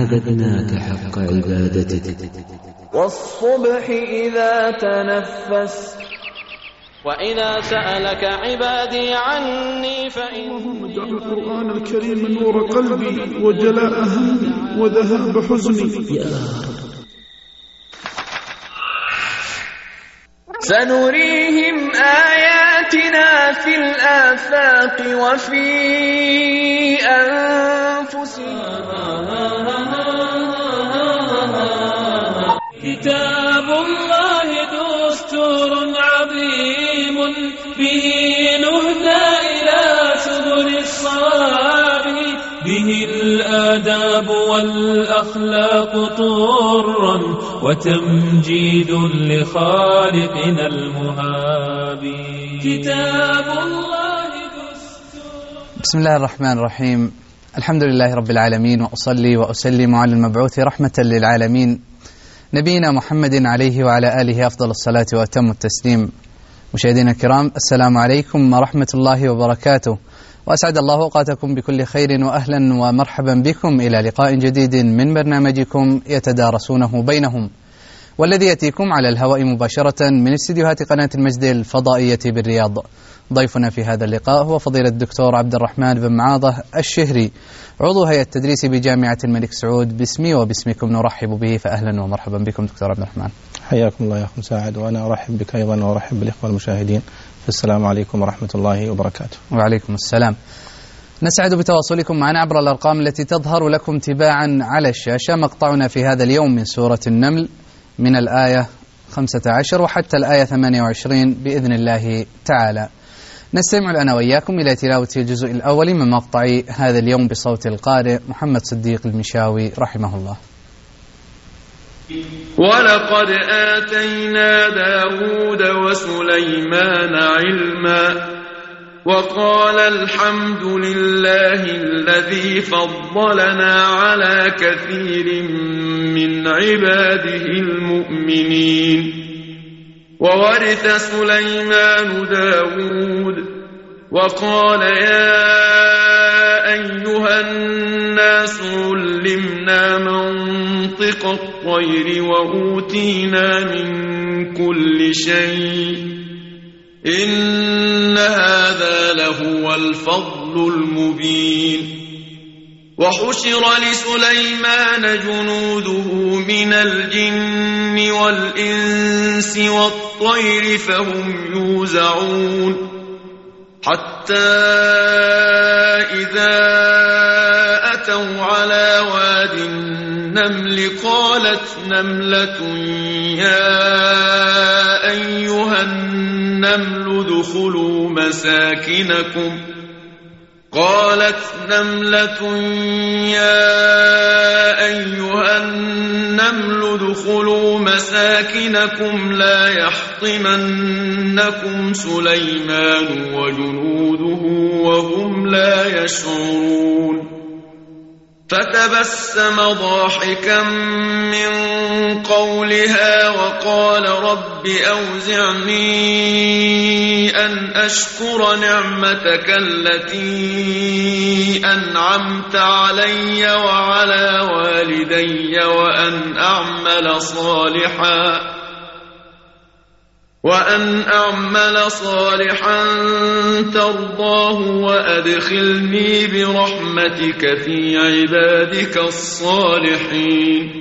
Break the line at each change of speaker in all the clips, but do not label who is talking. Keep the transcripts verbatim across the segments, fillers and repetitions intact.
عبدناك حق عبادتك.
والصبح إذا تنفس
وإذا سألك عبادي عني فإني
اللهم اجعل القرآن الكريم نور قلبي وجلاء همي وذهاب حزني يا رب.
سنريهم آياتنا في الآفاق وفي أنفسهم.
كتاب الله دستور عظيم به نهدى إلى سبل الصواب، به الآداب والأخلاق طرا وتمجيد لخالقنا المهاب. كتاب الله دستور.
بسم الله الرحمن الرحيم. الحمد لله رب العالمين، وأصلي وأسلم على المبعوث رحمة للعالمين نبينا محمد عليه وعلى آله أفضل الصلاة وأتم التسليم. مشاهدينا الكرام، السلام عليكم ورحمة الله وبركاته، وأسعد الله أوقاتكم بكل خير، وأهلا ومرحبا بكم إلى لقاء جديد من برنامجكم يتدارسونه بينهم، والذي يأتيكم على الهواء مباشرة من استديوهات قناة المجد الفضائية بالرياض. ضيفنا في هذا اللقاء هو فضيلة الدكتور عبد الرحمن بن معاضة الشهري، عضو هيئة التدريس بجامعة الملك سعود. باسمي وباسمكم نرحب به، فأهلا ومرحبا بكم دكتور عبد الرحمن.
حياكم الله يا أخو مساعد، وأنا أرحب بك أيضا وأرحب بالإخوة المشاهدين. السلام عليكم ورحمة الله وبركاته.
وعليكم السلام. نسعد بتواصلكم معنا عبر الأرقام التي تظهر لكم تباعا على الشاشة. مقطعنا في هذا اليوم من سورة النمل من الآية خمسة عشر وحتى الآية ثمانية وعشرين بإذن الله تعالى. نستمع الآن وإياكم إلى تلاوة الجزء الأول من مقطع هذا اليوم بصوت القارئ محمد صديق المشاوي رحمه الله.
ولقد آتينا داود وسليمان علما وقال الحمد لله الذي فضلنا على كثير من عباده المؤمنين. وورث سليمان داود وقال يا أيها الناس علمنا منطق الطير وأوتينا من كل شيء إن هذا لهو الفضل المبين. وحشر لسليمان جنوده من الجن والإنس والطير فهم يوزعون، حتى إذا أتوا على واد النمل قالت نملة يا أيها النمل ادخلوا مساكنكم قالت نملة يا أيها النمل ادخلوا مساكنكم لا يحطمنكم سليمان وجنوده وهم لا يشعرون. فتبسم ضاحكا من قولها وقال رب أوزعني أن أشكر نعمتك التي أنعمت علي وعلى والدي وأن أعمل صالحا وأن أعمل صالحا ترضاه وأدخلني برحمتك في عبادك الصالحين.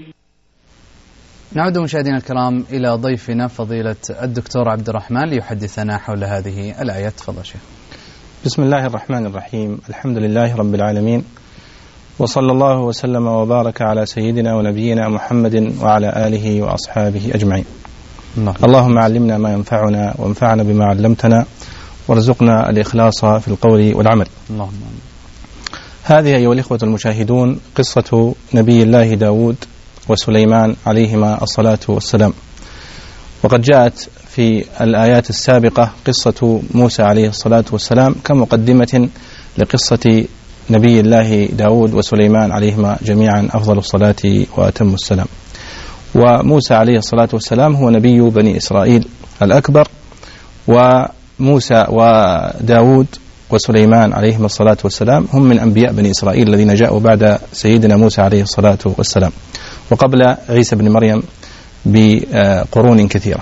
نعود مشاهدينا الكرام إلى ضيفنا فضيلة الدكتور عبد الرحمن ليحدثنا حول هذه الآيات. تفضل شيخ.
بسم الله الرحمن الرحيم. الحمد لله رب العالمين، وصلى الله وسلم وبارك على سيدنا ونبينا محمد وعلى آله وأصحابه أجمعين. الله. اللهم علمنا ما ينفعنا وانفعنا بما علمتنا وارزقنا الإخلاص في القول والعمل.
اللهم.
هذه أيها الإخوة المشاهدون قصة نبي الله داود وسليمان عليهما الصلاة والسلام. وقد جاءت في الآيات السابقة قصة موسى عليه الصلاة والسلام كمقدمة لقصة نبي الله داود وسليمان عليهما جميعا أفضل الصلاة وأتم السلام. وموسى عليه الصلاة والسلام هو نبي بني إسرائيل الأكبر، وموسى وداود وسليمان عليهما الصلاة والسلام هم من أنبياء بني إسرائيل الذين جاءوا بعد سيدنا موسى عليه الصلاة والسلام، وقبل عيسى بن مريم بقرون كثيرة.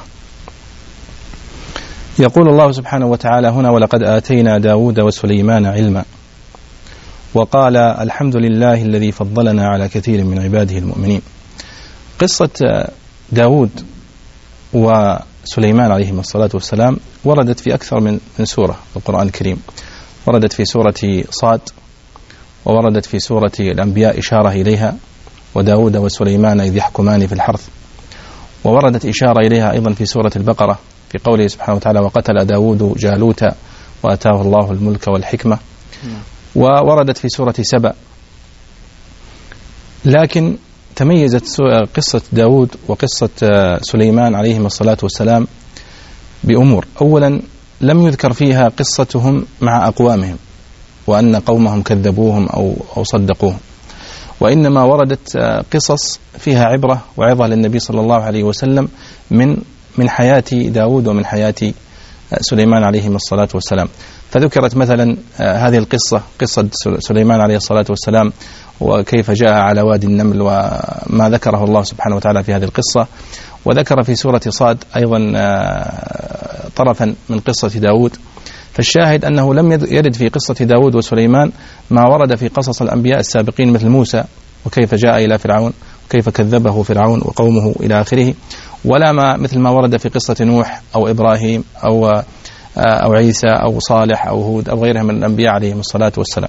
يقول الله سبحانه وتعالى هنا: ولقد آتينا داود وسليمان علما وقال الحمد لله الذي فضلنا على كثير من عباده المؤمنين. قصة داود وسليمان عليهما الصلاة والسلام وردت في أكثر من سورة في القرآن الكريم. وردت في سورة صاد، ووردت في سورة الأنبياء إشارة إليها، وداود وسليمان إذ يحكمان في الحرث، ووردت إشارة إليها أيضا في سورة البقرة في قوله سبحانه وتعالى: وقتل داود جالوت وأتاه الله الملك والحكمة. ووردت في سورة سبأ. لكن تميزت قصة داود وقصة سليمان عليهما الصلاة والسلام بأمور. أولا، لم يذكر فيها قصتهم مع أقوامهم وأن قومهم كذبوهم أو, أو صدقوهم، وإنما وردت قصص فيها عبرة وعظة للنبي صلى الله عليه وسلم من من حياة داود ومن حياة سليمان عليهما الصلاة والسلام. فذكرت مثلا هذه القصة، قصة سليمان عليه الصلاة والسلام وكيف جاء على وادي النمل وما ذكره الله سبحانه وتعالى في هذه القصة. وذكر في سورة صاد أيضا طرفا من قصة داود. فالشاهد أنه لم يرد في قصة داود وسليمان ما ورد في قصص الأنبياء السابقين مثل موسى وكيف جاء إلى فرعون وكيف كذبه فرعون وقومه إلى آخره، ولا ما مثل ما ورد في قصة نوح أو إبراهيم أو أو عيسى أو صالح أو هود أو غيرهم من الأنبياء عليهم الصلاة والسلام.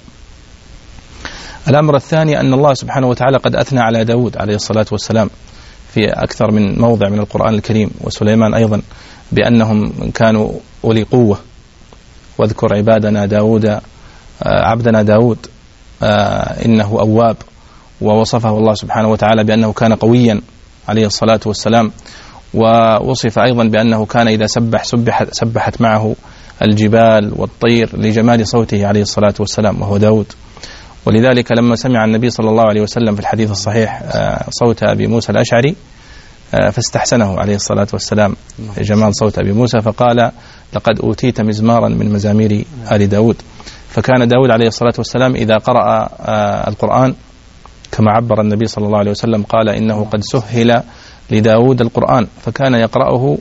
الأمر الثاني أن الله سبحانه وتعالى قد أثنى على داود عليه الصلاة والسلام في أكثر من موضع من القرآن الكريم، وسليمان أيضا، بأنهم كانوا أولي قوة. واذكر عبادنا داود عبدنا داود إنه أواب. ووصفه الله سبحانه وتعالى بأنه كان قويا عليه الصلاة والسلام. ووصف أيضا بأنه كان إذا سبح سبحت, سبحت معه الجبال والطير لجمال صوته عليه الصلاة والسلام، وهو داود. ولذلك لما سمع النبي صلى الله عليه وسلم في الحديث الصحيح صوت أبي موسى الأشعري فاستحسنه عليه الصلاة والسلام جمال صوت أبي موسى، فقال: لقد أوتيت مزمارا من مزامير آل داود. فكان داود عليه الصلاة والسلام إذا قرأ القرآن كما عبر النبي صلى الله عليه وسلم قال: إنه قد سهل لداود القرآن، فكان يقرأه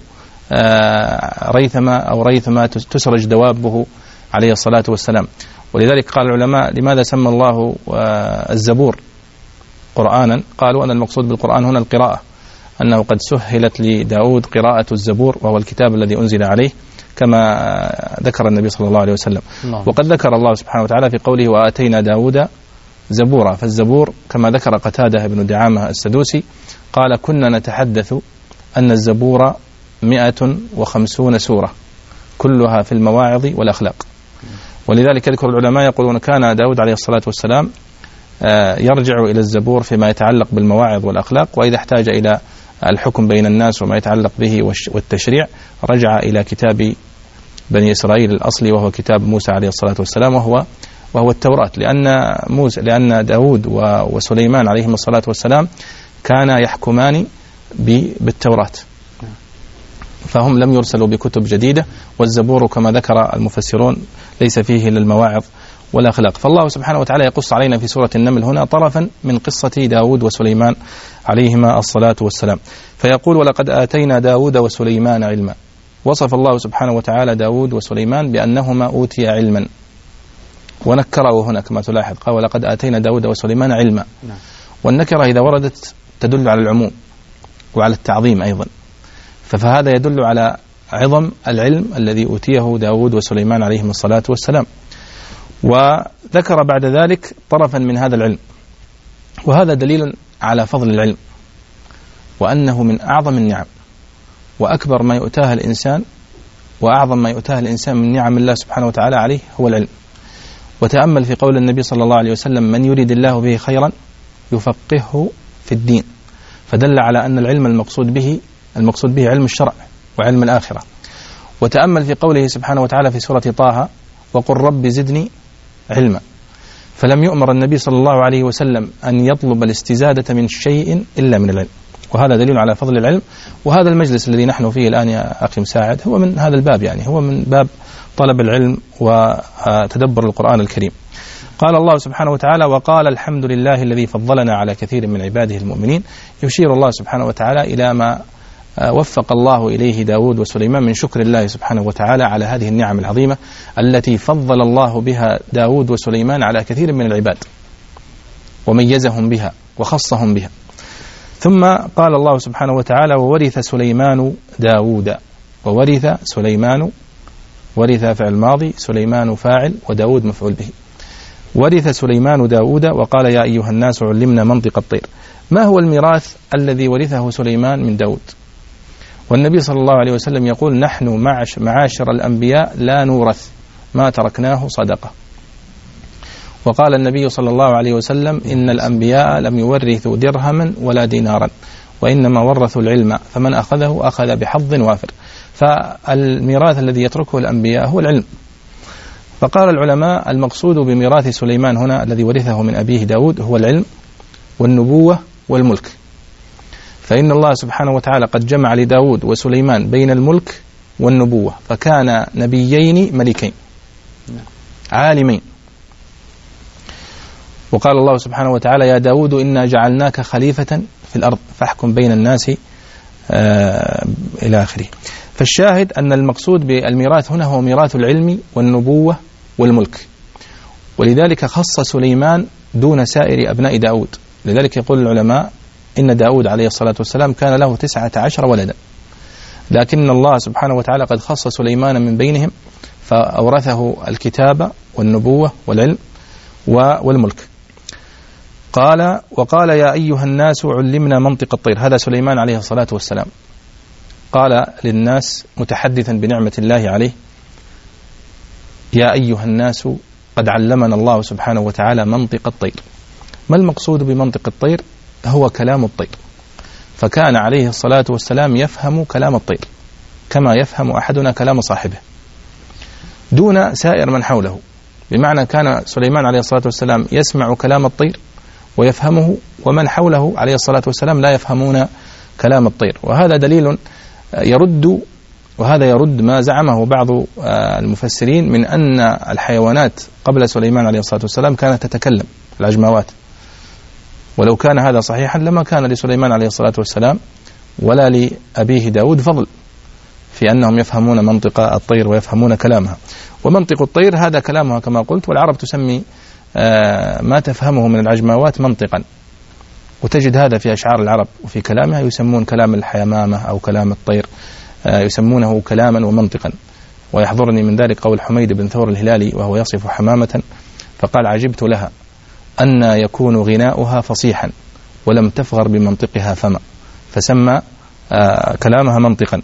ريثما أو ريثما تسرج دوابه عليه الصلاة والسلام. ولذلك قال العلماء: لماذا سمى الله الزبور قرآنا؟ قالوا أن المقصود بالقرآن هنا القراءة، أنه قد سهلت لداود قراءة الزبور، وهو الكتاب الذي أنزل عليه كما ذكر النبي صلى الله عليه وسلم. الله. وقد ذكر الله سبحانه وتعالى في قوله: وآتينا داود زبورا. فالزبور كما ذكر قتادة بن دعامة السدوسي قال: كنا نتحدث أن الزبور مئة وخمسون سورة كلها في المواعظ والأخلاق. ولذلك يذكر العلماء يقولون كان داود عليه الصلاة والسلام يرجع إلى الزبور فيما يتعلق بالمواعظ والأخلاق، وإذا احتاج إلى الحكم بين الناس وما يتعلق به والتشريع رجع إلى كتاب بني إسرائيل الأصلي، وهو كتاب موسى عليه الصلاة والسلام، وهو وهو التوراة. لأن موسى لأن داود وسليمان عليهم الصلاة والسلام كان يحكمان بالتوراة، فهم لم يرسلوا بكتب جديدة. والزبور كما ذكر المفسرون ليس فيه إلا المواعظ والأخلاق. فالله سبحانه وتعالى يقص علينا في سورة النمل هنا طرفا من قصة داود وسليمان عليهما الصلاة والسلام، فيقول: ولقد آتينا داود وسليمان علما. وصف الله سبحانه وتعالى داود وسليمان بأنهما أوتي علما، ونكره هنا كما تلاحظ، قال: ولقد آتينا داود وسليمان علما. والنكرة إذا وردت تدل على العموم وعلى التعظيم أيضا، فهذا يدل على عظم العلم الذي أوتيه داود وسليمان عليهم الصلاة والسلام. وذكر بعد ذلك طرفا من هذا العلم، وهذا دليل على فضل العلم، وأنه من أعظم النعم وأكبر ما يؤتاها الإنسان، وأعظم ما يؤتاها الإنسان من نعم الله سبحانه وتعالى عليه هو العلم. وتأمل في قول النبي صلى الله عليه وسلم: من يريد الله به خيرا يفقهه في الدين. فدل على أن العلم المقصود به المقصود به علم الشرع وعلم الآخرة. وتأمل في قوله سبحانه وتعالى في سورة طه: وقل رب زدني علما. فلم يؤمر النبي صلى الله عليه وسلم أن يطلب الاستزادة من شيء إلا من العلم، وهذا دليل على فضل العلم. وهذا المجلس الذي نحن فيه الآن يا أخي مساعد هو من هذا الباب، يعني هو من باب طلب العلم وتدبر القرآن الكريم. قال الله سبحانه وتعالى: وقال الحمد لله الذي فضلنا على كثير من عباده المؤمنين. يشير الله سبحانه وتعالى إلى ما وفق الله إليه داود وسليمان من شكر الله سبحانه وتعالى على هذه النعم العظيمة التي فضل الله بها داود وسليمان على كثير من العباد وميزهم بها وخصهم بها. ثم قال الله سبحانه وتعالى: وورث سليمان داود. وورث سليمان، ورث فعل ماضي، سليمان فاعل، وداود مفعول به. ورث سليمان داود وقال: يا أيها الناس علمنا منطق الطير. ما هو الميراث الذي ورثه سليمان من داود؟ والنبي صلى الله عليه وسلم يقول: نحن معاشر الأنبياء لا نورث، ما تركناه صدقة. وقال النبي صلى الله عليه وسلم: إن الأنبياء لم يورثوا درهما ولا دينارا، وإنما ورثوا العلم، فمن أخذه أخذ بحظ وافر. فالميراث الذي يتركه الأنبياء هو العلم. فقال العلماء: المقصود بميراث سليمان هنا الذي ورثه من أبيه داود هو العلم والنبوة والملك. فإن الله سبحانه وتعالى قد جمع لداود وسليمان بين الملك والنبوة، فكان نبيين ملكين عالمين. وقال الله سبحانه وتعالى: يا داود إنا جعلناك خليفة في الأرض فاحكم بين الناس آه إلى آخره. فالشاهد أن المقصود بالميراث هنا هو ميراث العلم والنبوة والملك، ولذلك خص سليمان دون سائر أبناء داود. لذلك يقول العلماء إن داود عليه الصلاة والسلام كان له تسعة عشر ولدا، لكن الله سبحانه وتعالى قد خص سليمان من بينهم فأورثه الكتابة والنبوة والعلم والملك. قال: وقال يا أيها الناس علمنا منطق الطير. هذا سليمان عليه الصلاة والسلام قال للناس متحدثا بنعمة الله عليه: يا أيها الناس قد علمنا الله سبحانه وتعالى منطق الطير. ما المقصود بمنطق الطير؟ هو كلام الطير. فكان عليه الصلاة والسلام يفهم كلام الطير كما يفهم أحدنا كلام صاحبه دون سائر من حوله. بمعنى كان سليمان عليه الصلاة والسلام يسمع كلام الطير ويفهمه، ومن حوله عليه الصلاة والسلام لا يفهمون كلام الطير. وهذا دليل يرد وهذا يرد ما زعمه بعض المفسرين من أن الحيوانات قبل سليمان عليه الصلاة والسلام كانت تتكلم، العجماوات. ولو كان هذا صحيحا لما كان لسليمان عليه الصلاة والسلام ولا لأبيه داود فضل في أنهم يفهمون منطق الطير ويفهمون كلامها. ومنطق الطير هذا كلامها كما قلت، والعرب تسمي ما تفهمه من العجماوات منطقا، وتجد هذا في أشعار العرب وفي كلامها، يسمون كلام الحيمامة أو كلام الطير يسمونه كلاما ومنطقا. ويحضرني من ذلك قول حميد بن ثور الهلالي وهو يصف حمامة فقال: عجبت لها أن يكون غناؤها فصيحا ولم تفغر بمنطقها فما، فسمى كلامها منطقا.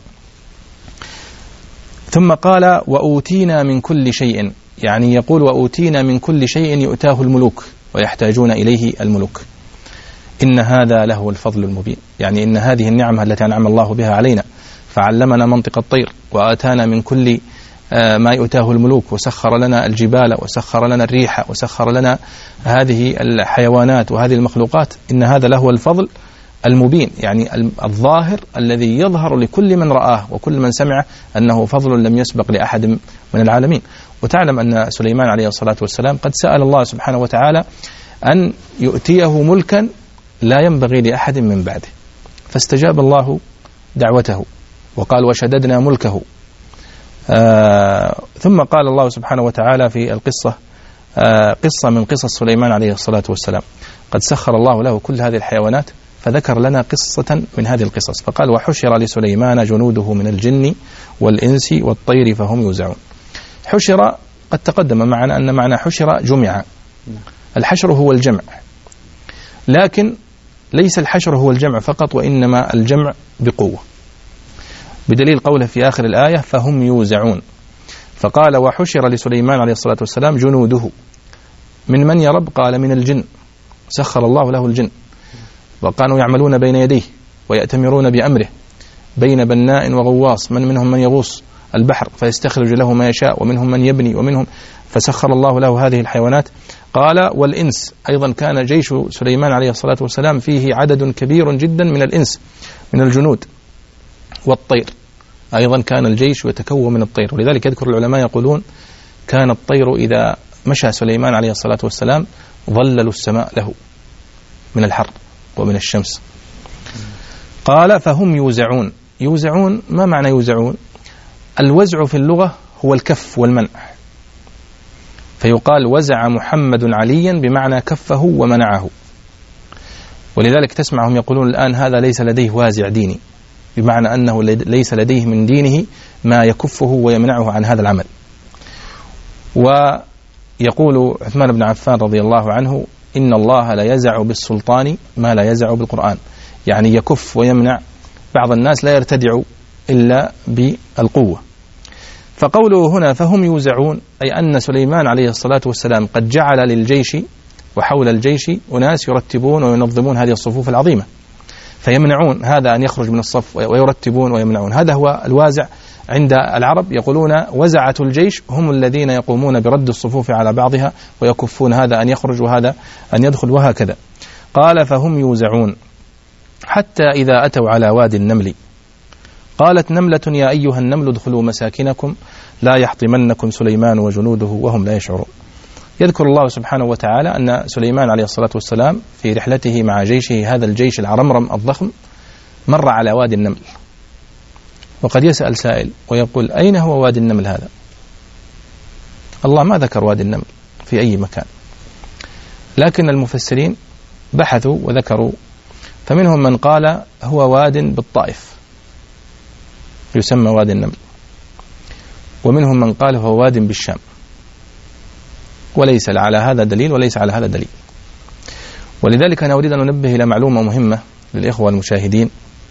ثم قال: وأوتينا من كل شيء، يعني يقول وأوتينا من كل شيء يؤتاه الملوك ويحتاجون إليه الملوك. إن هذا له الفضل المبين، يعني إن هذه النعمة التي أنعم الله بها علينا، فعلمنا منطق الطير وآتانا من كل ما يؤتاه الملوك، وسخر لنا الجبال وسخر لنا الريح وسخر لنا هذه الحيوانات وهذه المخلوقات. إن هذا له الفضل المبين، يعني الظاهر الذي يظهر لكل من رآه وكل من سمعه أنه فضل لم يسبق لأحد من العالمين. وتعلم أن سليمان عليه الصلاة والسلام قد سأل الله سبحانه وتعالى أن يؤتيه ملكا لا ينبغي لأحد من بعده، فاستجاب الله دعوته وقال: وشددنا ملكه. آه ثم قال الله سبحانه وتعالى في القصة آه قصة من قصص سليمان عليه الصلاة والسلام: قد سخر الله له كل هذه الحيوانات، فذكر لنا قصة من هذه القصص فقال: وحشر لسليمان جنوده من الجن والإنس والطير فهم يوزعون. حشر قد تقدم معنا أن معنى حشر جمع، الحشر هو الجمع، لكن ليس الحشر هو الجمع فقط، وإنما الجمع بقوة، بدليل قوله في آخر الآية: فهم يوزعون. فقال: وحشر لسليمان عليه الصلاة والسلام جنوده. من من يا رب؟ قال: من الجن، سخر الله له الجن، وكانوا يعملون بين يديه ويأتمرون بأمره بين بناء وغواص، من منهم من يغوص البحر فيستخرج له ما يشاء، ومنهم من يبني، ومنهم فسخر الله له هذه الحيوانات. قال: والإنس أيضا، كان جيش سليمان عليه الصلاة والسلام فيه عدد كبير جدا من الإنس من الجنود، والطير أيضا كان الجيش يتكون من الطير، ولذلك يذكر العلماء يقولون كان الطير إذا مشى سليمان عليه الصلاة والسلام ظللوا السماء له من الحر ومن الشمس. قال فهم يوزعون. يوزعون ما معنى يوزعون؟ الوزع في اللغة هو الكف والمنع، فيقال وزع محمد عليا بمعنى كفه ومنعه. ولذلك تسمعهم يقولون الآن هذا ليس لديه وازع ديني، بمعنى أنه ليس لديه من دينه ما يكفه ويمنعه عن هذا العمل. ويقول عثمان بن عفان رضي الله عنه إن الله لا يزع بالسلطان ما لا يزع بالقرآن، يعني يكف ويمنع. بعض الناس لا يرتدع إلا بالقوة. فقوله هنا فهم يوزعون أي أن سليمان عليه الصلاة والسلام قد جعل للجيش وحول الجيش أناس يرتبون وينظمون هذه الصفوف العظيمة، فيمنعون هذا أن يخرج من الصف ويرتبون ويمنعون. هذا هو الوازع عند العرب، يقولون وزعة الجيش هم الذين يقومون برد الصفوف على بعضها ويكفون هذا أن يخرج وهذا أن يدخل وهكذا. قال فهم يوزعون حتى إذا أتوا على وادي النمل قالت نملة يا أيها النمل ادخلوا مساكنكم لا يحطمنكم سليمان وجنوده وهم لا يشعرون. يذكر الله سبحانه وتعالى أن سليمان عليه الصلاة والسلام في رحلته مع جيشه هذا الجيش العرمرم الضخم مر على وادي النمل. وقد يسأل سائل ويقول أين هو وادي النمل هذا؟ الله ما ذكر وادي النمل في أي مكان، لكن المفسرين بحثوا وذكروا، فمنهم من قال هو واد بالطائف يسمى وادي النمل، ومنهم من قال هو واد بالشام، وليس على هذا دليل وليس على هذا دليل. ولذلك أنا أريد أن أنبه إلى معلومة مهمة للإخوة المشاهدين،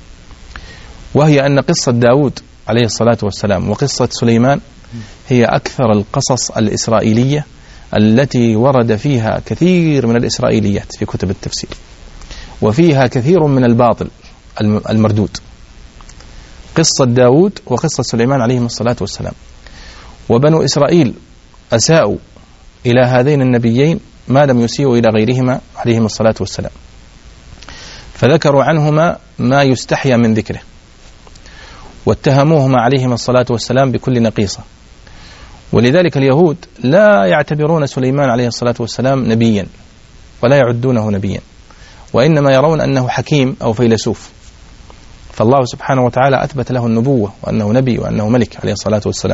وهي أن قصة داود عليه الصلاة والسلام وقصة سليمان هي أكثر القصص الإسرائيلية التي ورد فيها كثير من الإسرائيليات في كتب التفسير، وفيها كثير من الباطل المردود. قصة داود وقصة سليمان عليهم الصلاة والسلام. وبنو إسرائيل أساءوا إلى هذين النبيين ما لم يسيئوا إلى غيرهما عليهم الصلاة والسلام، فذكروا عنهما ما يستحيا من ذكره، واتهموهما عليهم الصلاة والسلام بكل نقيصة. ولذلك اليهود لا يعتبرون سليمان عليه الصلاة والسلام نبيا ولا يعدونه نبيا، وإنما يرون أنه حكيم أو فيلسوف. فالله سبحانه وتعالى أثبت له النبوة وأنه نبي وأنه ملك عليه الصلاة والسلام.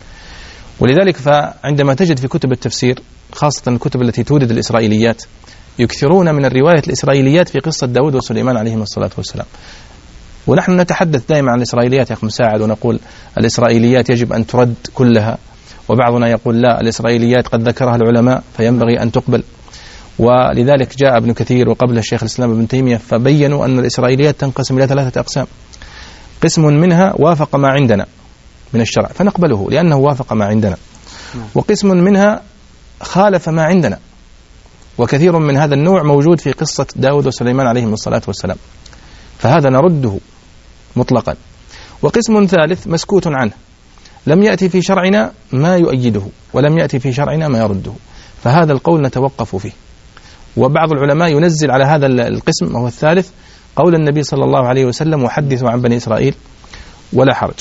ولذلك فعندما تجد في كتب التفسير خاصة الكتب التي تورد الإسرائيليات يكثرون من الرواية الإسرائيليات في قصة داود وسليمان عليهم الصلاة والسلام. ونحن نتحدث دائما عن الإسرائيليات يا أخي مساعد، ونقول الإسرائيليات يجب أن ترد كلها، وبعضنا يقول لا الإسرائيليات قد ذكرها العلماء فينبغي أن تقبل. ولذلك جاء ابن كثير وقبل الشيخ الإسلام ابن تيمية فبينوا أن الإسرائيليات تنقسم إلى ثلاثة أقسام، قسم منها وافق ما عندنا من الشرع فنقبله لأنه وافق ما عندنا، وقسم منها خالف ما عندنا، وكثير من هذا النوع موجود في قصة داود وسليمان عليهم الصلاة والسلام، فهذا نرده مطلقا. وقسم ثالث مسكوت عنه، لم يأتي في شرعنا ما يؤيده ولم يأتي في شرعنا ما يرده، فهذا القول نتوقف فيه. وبعض العلماء ينزل على هذا القسم وهو الثالث قول النبي صلى الله عليه وسلم وحدثوا عن بني إسرائيل ولا حرج.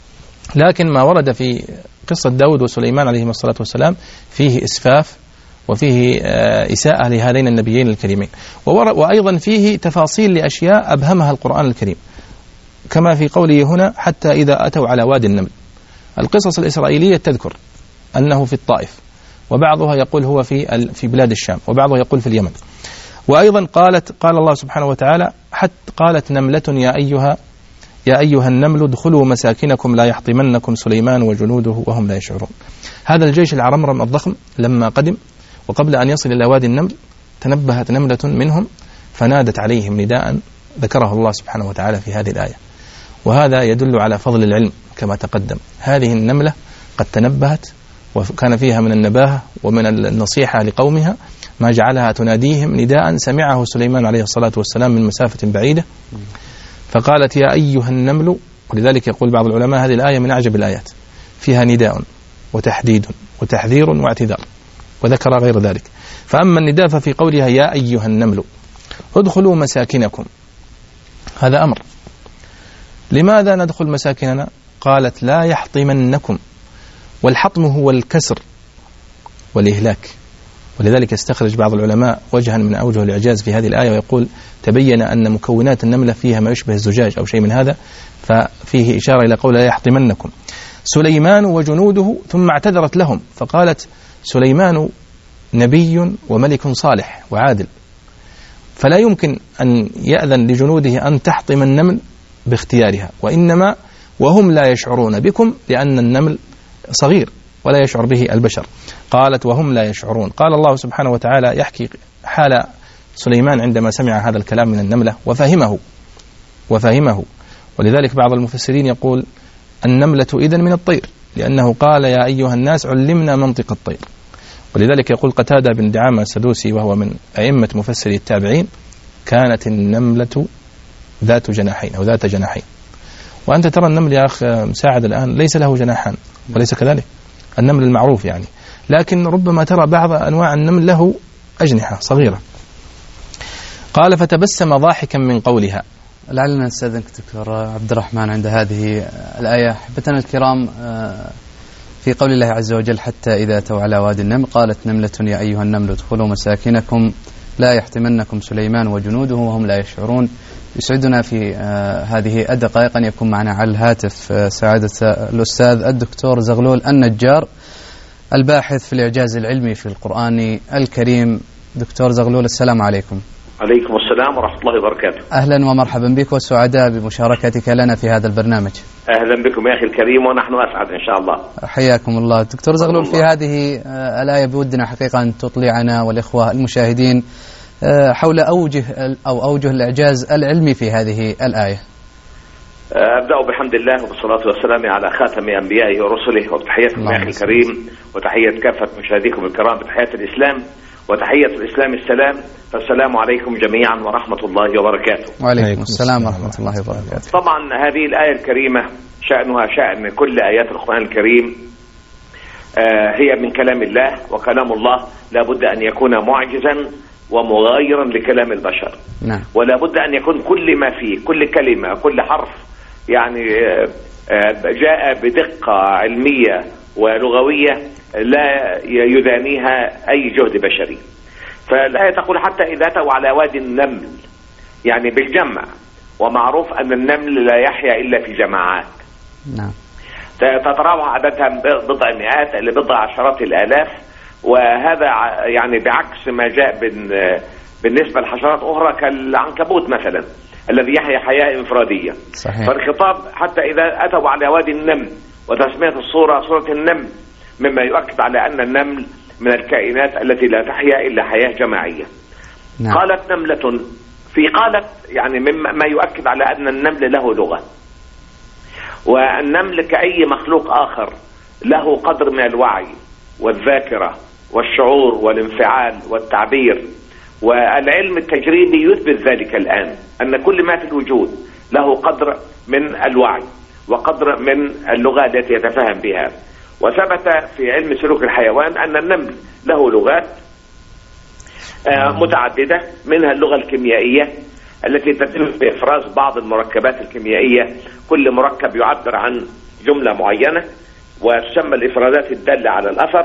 لكن ما ورد في قصة داود وسليمان عليهم الصلاة والسلام فيه إسفاف وفيه إساءة لهذين النبيين الكريمين، وأيضا فيه تفاصيل لأشياء أبهمها القرآن الكريم، كما في قوله هنا حتى إذا أتوا على وادي النمل. القصص الإسرائيلية تذكر أنه في الطائف، وبعضها يقول هو في في بلاد الشام، وبعضها يقول في اليمن. وأيضا قالت قال الله سبحانه وتعالى حتى قالت نملة يا أيها يا أيها النمل ادخلوا مساكنكم لا يحطمنكم سليمان وجنوده وهم لا يشعرون. هذا الجيش العرمرم الضخم لما قدم وقبل أن يصل إلى وادي النمل تنبهت نملة منهم فنادت عليهم نداء ذكره الله سبحانه وتعالى في هذه الآية، وهذا يدل على فضل العلم كما تقدم. هذه النملة قد تنبهت وكان فيها من النباهة ومن النصيحة لقومها ما جعلها تناديهم نداء سمعه سليمان عليه الصلاة والسلام من مسافة بعيدة، فقالت يا أيها النمل. ولذلك يقول بعض العلماء هذه الآية من أعجب الآيات، فيها نداء وتحديد وتحذير واعتذار، وذكر غير ذلك. فأما النداء ففي قولها يا أيها النمل ادخلوا مساكنكم، هذا أمر. لماذا ندخل مساكننا؟ قالت لا يحطمنكم، والحطم هو الكسر والإهلاك. ولذلك يستخرج بعض العلماء وجها من أوجه الإعجاز في هذه الآية ويقول تبين أن مكونات النملة فيها ما يشبه الزجاج أو شيء من هذا، ففيه إشارة إلى قول لا يحطمنكم. سليمان وجنوده، ثم اعتذرت لهم فقالت سليمان نبي وملك صالح وعادل، فلا يمكن أن يأذن لجنوده أن تحطم النمل باختيارها، وإنما وهم لا يشعرون بكم، لأن النمل صغير ولا يشعر به البشر. قالت وهم لا يشعرون. قال الله سبحانه وتعالى يحكي حال سليمان عندما سمع هذا الكلام من النملة وفهمه وفهمه ولذلك بعض المفسرين يقول النملة إذن من الطير، لأنه قال يا أيها الناس علمنا منطق الطير. ولذلك يقول قتادة بن دعامة السدوسي وهو من أئمة مفسري التابعين كانت النملة ذات جناحين أو ذات جناحين. وأنت ترى النمل يا أخ مساعد الآن ليس له جناحان، وليس كذلك النمل المعروف يعني، لكن ربما ترى بعض أنواع النمل له أجنحة صغيرة. قال فتبسم ضاحكا من قولها.
لعلنا نستأذنك دكتور عبد الرحمن عند هذه الآية. أحبتنا الكرام، في قول الله عز وجل حتى إذا أتوا على وادي النمل قالت نملة يا أيها النمل ادخلوا مساكنكم لا يحطمنكم سليمان وجنوده وهم لا يشعرون. يسعدنا في هذه الدقائق أن يكون معنا على الهاتف سعادة الأستاذ الدكتور زغلول النجار، الباحث في الإعجاز العلمي في القرآن الكريم. دكتور زغلول السلام عليكم.
عليكم السلام ورحمة الله وبركاته.
أهلا ومرحبا بك وسعداء بمشاركتك لنا في هذا البرنامج.
أهلا بكم يا أخي الكريم ونحن أسعد إن شاء الله.
حياكم الله. دكتور زغلول، في هذه الآية بودنا حقيقة أن تطلعنا والإخوة المشاهدين حول أوجه أو أوجه الإعجاز العلمي في هذه الآية.
أبدأ بحمد الله والصلاة والسلام على خاتم أنبيائه ورسله، وتحياتكم يا أخي الكريم وتحية كافة مشاهديكم الكرام بتحية الإسلام، وتحية الإسلام السلام، فالسلام عليكم جميعا ورحمة الله وبركاته.
وعليكم السلام ورحمة الله وبركاته.
طبعا هذه الآية الكريمة شأنها شأن كل آيات القرآن الكريم، آه هي من كلام الله، وكلام الله لا بد أن يكون معجزا ومغايرا لكلام البشر.
نعم. ولا
بد أن يكون كل ما فيه، كل كلمة كل حرف يعني آه آه جاء بدقة علمية ولغوية لا يدانيها أي جهد بشري. فالآية تقول حتى إذا أتوا على وادي النمل، يعني بالجمع، ومعروف أن النمل لا يحيا إلا في جماعات.
نعم.
تتراوح عددها بضع مئات إلى بضع عشرات الآلاف، وهذا يعني بعكس ما جاء بالنسبة لحشرات أخرى كالعنكبوت مثلا الذي يحيا حياة انفرادية.
صحيح.
فالخطاب حتى إذا أتوا على وادي النمل، وتسمية الصورة صورة النمل مما يؤكد على أن النمل من الكائنات التي لا تحيا إلا حياة جماعية. نعم. قالت نملة، في قالت يعني مما يؤكد على أن النمل له لغة، والنمل كأي مخلوق آخر له قدر من الوعي والذاكرة والشعور والانفعال والتعبير، والعلم التجريبي يثبت ذلك الآن، أن كل ما في الوجود له قدر من الوعي وقدر من اللغة التي يتفهم بها. وثبت في علم سلوك الحيوان أن النمل له لغات متعددة، منها اللغة الكيميائية التي تتم بإفراز بعض المركبات الكيميائية، كل مركب يعبر عن جملة معينة وتسمى الإفرازات الدالة على الأثر،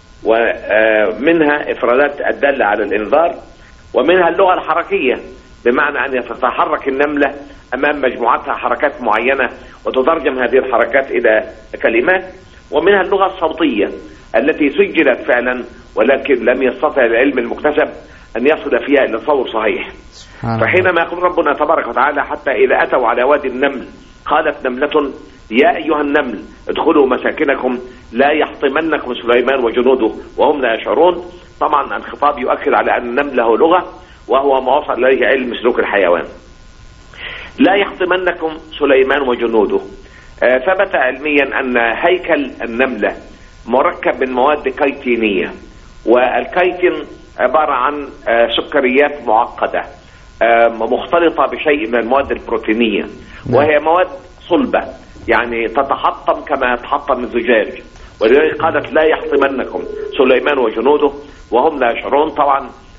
ومنها إفرازات الدالة على الإنذار، ومنها اللغة الحركية بمعنى أن تتحرك النملة أمام مجموعتها حركات معينة وتترجم هذه الحركات إلى كلمات، ومنها اللغة الصوتية التي سجلت فعلا ولكن لم يستطع العلم المكتسب أن يصل فيها إلى صوت صحيح. فحينما يقول ربنا تبارك وتعالى حتى إذا أتوا على وادي النمل قالت نملة يا أيها النمل ادخلوا مساكنكم لا يحطمنكم سليمان وجنوده وهم لا يشعرون. طبعا الخطاب يؤكد على أن النمل له لغة، وهو ما وصل إليه علم سلوك الحيوان. لا يحطمنكم سليمان وجنوده، آه ثبت علميا أن هيكل النملة مركب من مواد كيتينية، والكيتين عبارة عن آه سكريات معقدة آه مختلطة بشيء من المواد البروتينية، وهي مواد صلبة يعني تتحطم كما يتحطم الزجاج، ولذلك قالت لا يحطمنكم سليمان وجنوده وهم لا يشعرون. طبعا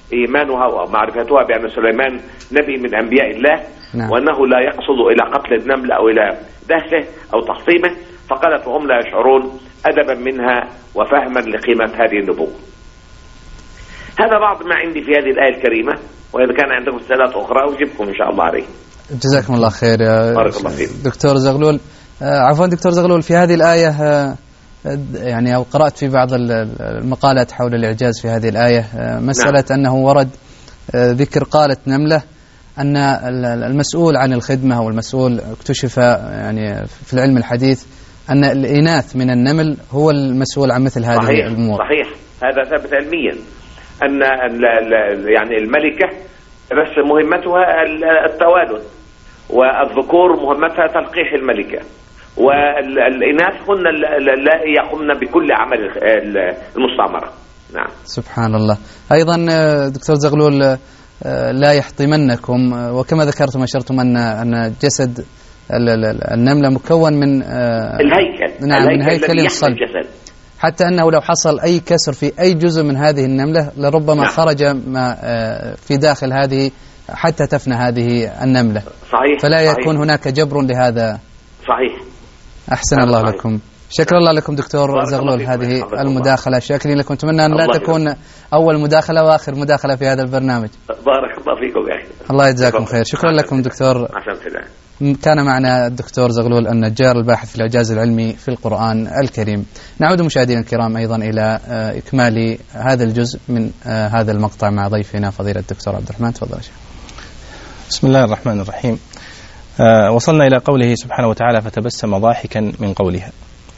إيمانها ومعرفتها بأن سليمان نبي من أنبياء الله،
نعم.
وأنه لا يقصد إلى قتل النمل أو إلى دهشه أو تحطيمه، فقالت وهم لا يشعرون أدبا منها وفهما لقيمة هذه النبوة. هذا بعض ما عندي في هذه الآية الكريمة، وإذا كان عندكم سؤالات أخرى أجيبكم إن شاء الله عليه.
جزاكم الله خير يا
بارك الله فيك
دكتور زغلول. عفوا دكتور زغلول، في هذه الآية يعني أو قرأت في بعض المقالات حول الإعجاز في هذه الآية مسألة نعم. أنه ورد ذكر قالت نملة أن المسؤول عن الخدمة أو المسؤول اكتشف يعني في العلم الحديث أن الإناث من النمل هو المسؤول عن مثل هذه
صحيح.
الأمور.
صحيح، هذا ثابت علميا أن يعني الملكة بس مهمتها التوالد، والذكور مهمتها تلقيح الملكة، والإناث هن اللائي يقومن بكل عمل المستعمرة. نعم.
سبحان الله. أيضا دكتور زغلول لا يحطمنكم، وكما ذكرتم أشرتم أن أن جسد النملة مكون من
الهيكل.
نعم،
الهيكل
من هيكل صلب، حتى أنه لو حصل أي كسر في أي جزء من هذه النملة لربما نعم. خرج ما في داخل هذه حتى تفنى هذه النملة.
صحيح.
فلا
صحيح.
يكون هناك جبر لهذا.
صحيح.
أحسن الله صحيح. لكم. شكرا الله لكم دكتور زغلول هذه المداخلة، شاكرين لكم. أتمنى أن لا تكون أول مداخلة وآخر مداخلة في هذا البرنامج.
بارك الله فيكم يا أخي.
الله يجزاكم خير. شكرا لكم دكتور. كان معنا الدكتور زغلول النجار الباحث في الإعجاز العلمي في القرآن الكريم. نعود مشاهدينا الكرام أيضا إلى إكمال هذا الجزء من هذا المقطع مع ضيفنا فضيلة الدكتور عبد الرحمن. تفضل.
بسم الله الرحمن الرحيم. آه وصلنا إلى قوله سبحانه وتعالى فتبسم ضاحكا من قولها.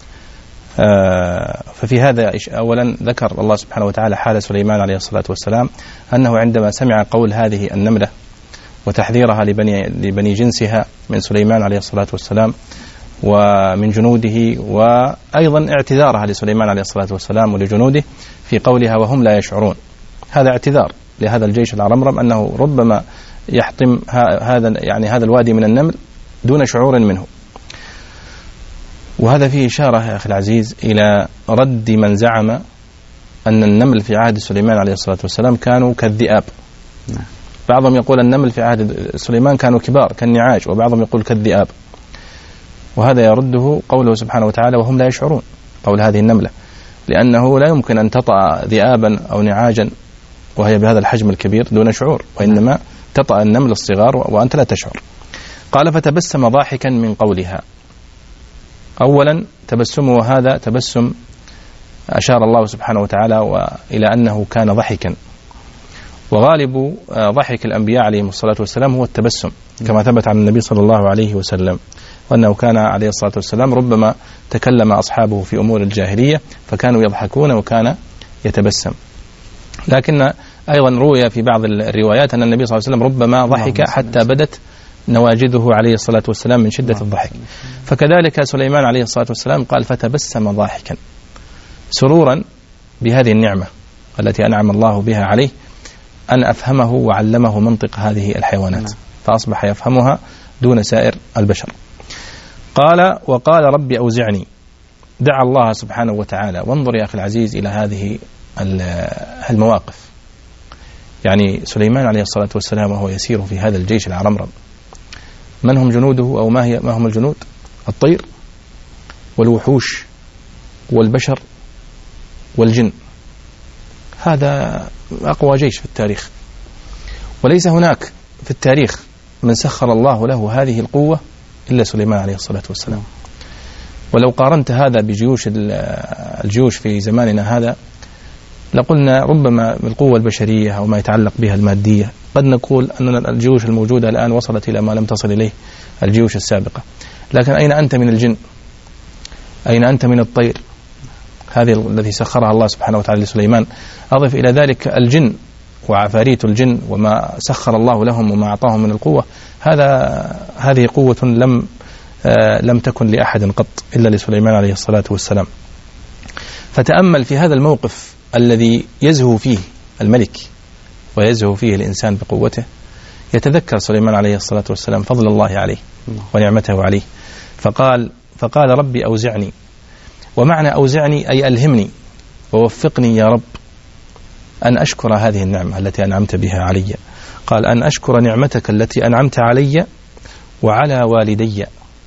آه ففي هذا أولا ذكر الله سبحانه وتعالى حال سليمان عليه الصلاة والسلام أنه عندما سمع قول هذه النملة وتحذيرها لبني, لبني جنسها من سليمان عليه الصلاة والسلام ومن جنوده، وأيضا اعتذارها لسليمان عليه الصلاة والسلام ولجنوده في قولها وهم لا يشعرون. هذا اعتذار لهذا الجيش العرمرم أنه ربما يحطم هذا يعني هذا الوادي من النمل دون شعور منه. وهذا فيه إشارة يا أخي العزيز إلى رد من زعم أن النمل في عهد سليمان عليه الصلاة والسلام كانوا كالذئاب. بعضهم يقول النمل في عهد سليمان كانوا كبار كالنعاج، وبعضهم يقول كالذئاب، وهذا يرده قوله سبحانه وتعالى وهم لا يشعرون، قول هذه النملة، لأنه لا يمكن أن تطأ ذئابا أو نعاجا وهي بهذا الحجم الكبير دون شعور، وإنما تطأ النمل الصغار وأنت لا تشعر. قال فتبسم ضاحكا من قولها. أولا تبسمه وهذا تبسم أشار الله سبحانه وتعالى وإلى أنه كان ضحكا، وغالب ضحك الأنبياء عليهم الصلاة والسلام هو التبسم، كما ثبت عن النبي صلى الله عليه وسلم، وأنه كان عليه الصلاة والسلام ربما تكلم أصحابه في أمور الجاهلية فكانوا يضحكون وكان يتبسم. لكن أيضا روي في بعض الروايات أن النبي صلى الله عليه وسلم ربما ضحك حتى بدت نواجذه عليه الصلاة والسلام من شدة الضحك. فكذلك سليمان عليه الصلاة والسلام قال فتبسم ضاحكا سرورا بهذه النعمة التي أنعم الله بها عليه، أن أفهمه وعلمه منطق هذه الحيوانات، فأصبح يفهمها دون سائر البشر. قال وقال ربي أوزعني، دعا الله سبحانه وتعالى. وانظر يا أخي العزيز إلى هذه المواقف، يعني سليمان عليه الصلاة والسلام وهو يسير في هذا الجيش العرمرم، من هم جنوده أو ما هي ما هم الجنود؟ الطير والوحوش والبشر والجن. هذا أقوى جيش في التاريخ، وليس هناك في التاريخ من سخر الله له هذه القوة إلا سليمان عليه الصلاة والسلام. ولو قارنت هذا بجيوش الجيوش في زماننا هذا لقلنا ربما بالقوة البشرية أو ما يتعلق بها المادية قد نقول أن الجيوش الموجودة الآن وصلت إلى ما لم تصل إليه الجيوش السابقة. لكن أين أنت من الجن؟ أين أنت من الطير؟ هذه الذي سخرها الله سبحانه وتعالى لسليمان. أضف إلى ذلك الجن وعفاريت الجن وما سخر الله لهم وما أعطاهم من القوة، هذا هذه قوة لم آه لم تكن لأحد قط إلا لسليمان عليه الصلاة والسلام. فتأمل في هذا الموقف الذي يزهو فيه الملك ويزهو فيه الإنسان بقوته، يتذكر سليمان عليه الصلاة والسلام فضل الله عليه ونعمته عليه، فقال فقال ربي أوزعني. ومعنى أوزعني أي ألهمني ووفقني يا رب أن أشكر هذه النعمة التي أنعمت بها علي. قال أن أشكر نعمتك التي أنعمت علي وعلى والدي،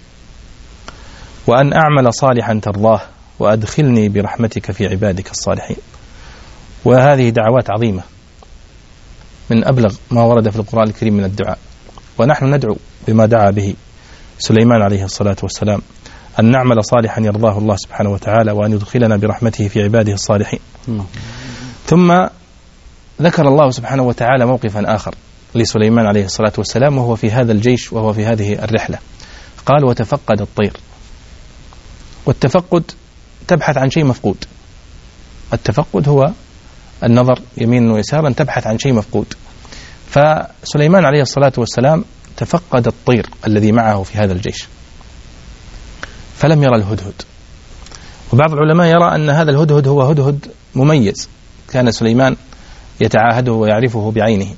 وأن أعمل صالحا ترضاه، وأدخلني برحمتك في عبادك الصالحين. وهذه دعوات عظيمة من أبلغ ما ورد في القرآن الكريم من الدعاء، ونحن ندعو بما دعا به سليمان عليه الصلاة والسلام، أن نعمل صالحا يرضاه الله سبحانه وتعالى، وأن يدخلنا برحمته في عباده الصالحين. ثم ذكر الله سبحانه وتعالى موقفا آخر لسليمان عليه الصلاة والسلام وهو في هذا الجيش وهو في هذه الرحلة. قال وتفقد الطير. والتفقد تبحث عن شيء مفقود. التفقد هو النظر يمين ويسارا، تبحث عن شيء مفقود. فسليمان عليه الصلاة والسلام تفقد الطير الذي معه في هذا الجيش فلم يرى الهدهد. وبعض العلماء يرى أن هذا الهدهد هو هدهد مميز كان سليمان يتعاهده ويعرفه بعينه.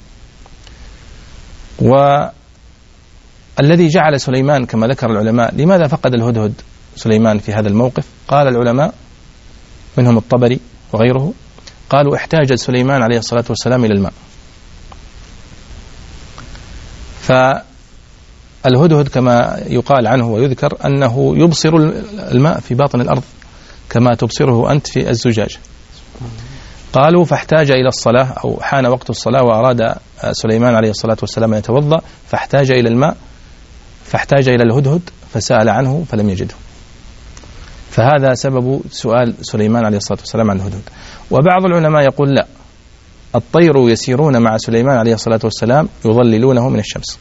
والذي جعل سليمان كما ذكر العلماء، لماذا فقد الهدهد سليمان في هذا الموقف؟ قال العلماء منهم الطبري وغيره، قالوا احتاج سليمان عليه الصلاة والسلام إلى الماء. فالهدهد كما يقال عنه ويذكر أنه يبصر الماء في باطن الأرض كما تبصره أنت في الزجاج. قالوا فاحتاج إلى الصلاة، أو حان وقت الصلاة وأراد سليمان عليه الصلاة والسلام أن يتوضأ، فاحتاج إلى الماء، فاحتاج إلى الهدهد فسأل عنه فلم يجده. فهذا سبب سؤال سليمان عليه الصلاة والسلام عن الهدهد. وبعض العلماء يقول لا، الطير يسيرون مع سليمان عليه الصلاة والسلام يظللونه من الشمس،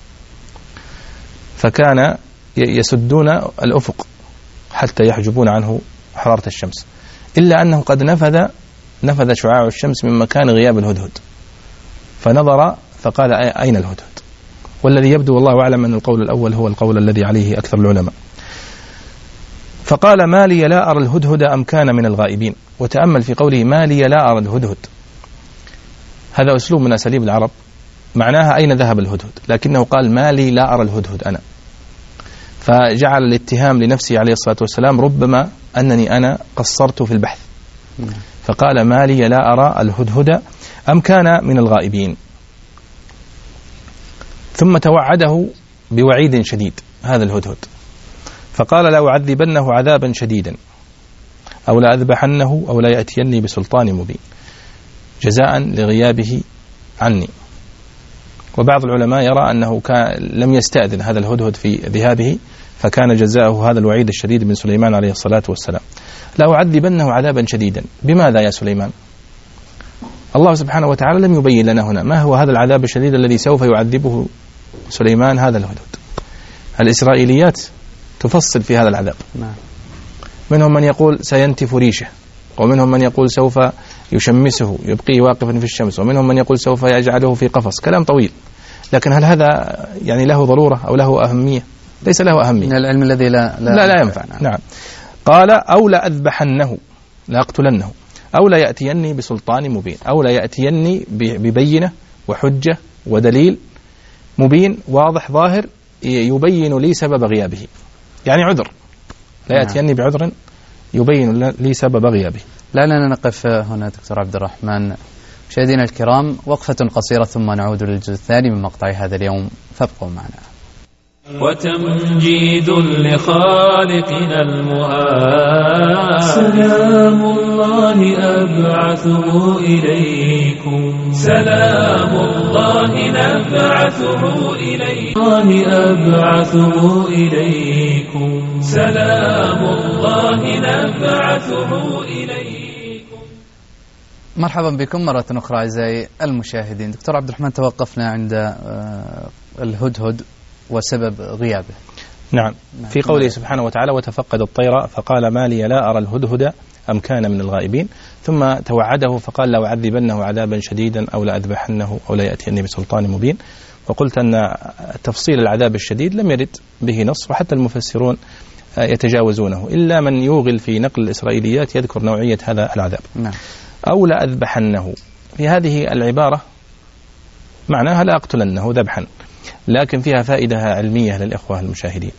فكان يسدون الأفق حتى يحجبون عنه حرارة الشمس، إلا أنه قد نفذ نفذ شعاع الشمس من مكان غياب الهدهد، فنظر فقال أين الهدهد؟ والذي يبدو والله أعلم أن القول الأول هو القول الذي عليه أكثر العلماء. فقال ما لي لا أرى الهدهد أم كان من الغائبين. وتأمل في قوله ما لي لا أرى الهدهد، هذا أسلوب من أساليب العرب معناها أين ذهب الهدهد، لكنه قال ما لي لا أرى الهدهد أنا، فجعل الاتهام لنفسه عليه الصلاة والسلام ربما أنني أنا قصرت في البحث، فقال ما لي لا أرى الهدهد أم كان من الغائبين. ثم توعده بوعيد شديد هذا الهدهد، فقال لا أعذبنه عذابا شديدا أو لا أذبحنه أو لا يأتيني بسلطان مبين جزاء لغيابه عني. وبعض العلماء يرى أنه كان لم يستأذن هذا الهدهد في ذهابه، فكان جزاؤه هذا الوعيد الشديد من سليمان عليه الصلاة والسلام. لا أعذبنه عذابا شديدا. بماذا يا سليمان؟ الله سبحانه وتعالى لم يبين لنا هنا ما هو هذا العذاب الشديد الذي سوف يعذبه سليمان هذا الهدهد. الإسرائيليات تفصل في هذا العذاب، منهم من يقول سينتف ريشه، ومنهم من يقول سوف يشمسه يبقيه واقفا في الشمس، ومنهم من يقول سوف يجعله في قفص. كلام طويل، لكن هل هذا يعني له ضرورة أو له أهمية؟ ليس له أهمية،
من العلم الذي لا لا,
لا, لا ينفع. نعم. قال أو لا أذبحنه لا أقتلنه أو لا يأتيني بسلطان مبين، أو لا يأتيني ببينة وحجة ودليل مبين واضح ظاهر يبين لي سبب غيابه، يعني عذر، لا يأتيني بعذر يبين لي سبب غيابه.
لعلنا نقف هنا دكتور عبد الرحمن. مشاهدينا الكرام، وقفة قصيرة ثم نعود للجزء الثاني من مقطع هذا اليوم، فابقوا معنا.
وتمجيد لخالقنا المهاب، سلام الله أبعثه إليكم، سلام الله نبعثه إليكم، الله أبعثه إليكم، سلام الله نبعثه إليكم.
مرحبا بكم مرة أخرى أعزائي المشاهدين. دكتور عبد الرحمن، توقفنا عند الهدهد وسبب غيابه.
نعم. في قوله سبحانه وتعالى وتفقد الطير فقال ما لي لا أرى الهدهد أم كان من الغائبين، ثم توعده فقال لا أعذبنه عذابا شديدا أو لا أذبحنه أو لا يأتيني بسلطان مبين. وقلت أن تفصيل العذاب الشديد لم يرد به نص، وحتى المفسرون يتجاوزونه، إلا من يوغل في نقل الإسرائيليات يذكر نوعية هذا العذاب.
نعم.
أو لا أذبحنه، في هذه العبارة معناها لا أقتلنه ذبحا، لكن فيها فائدة علمية للإخوة المشاهدين.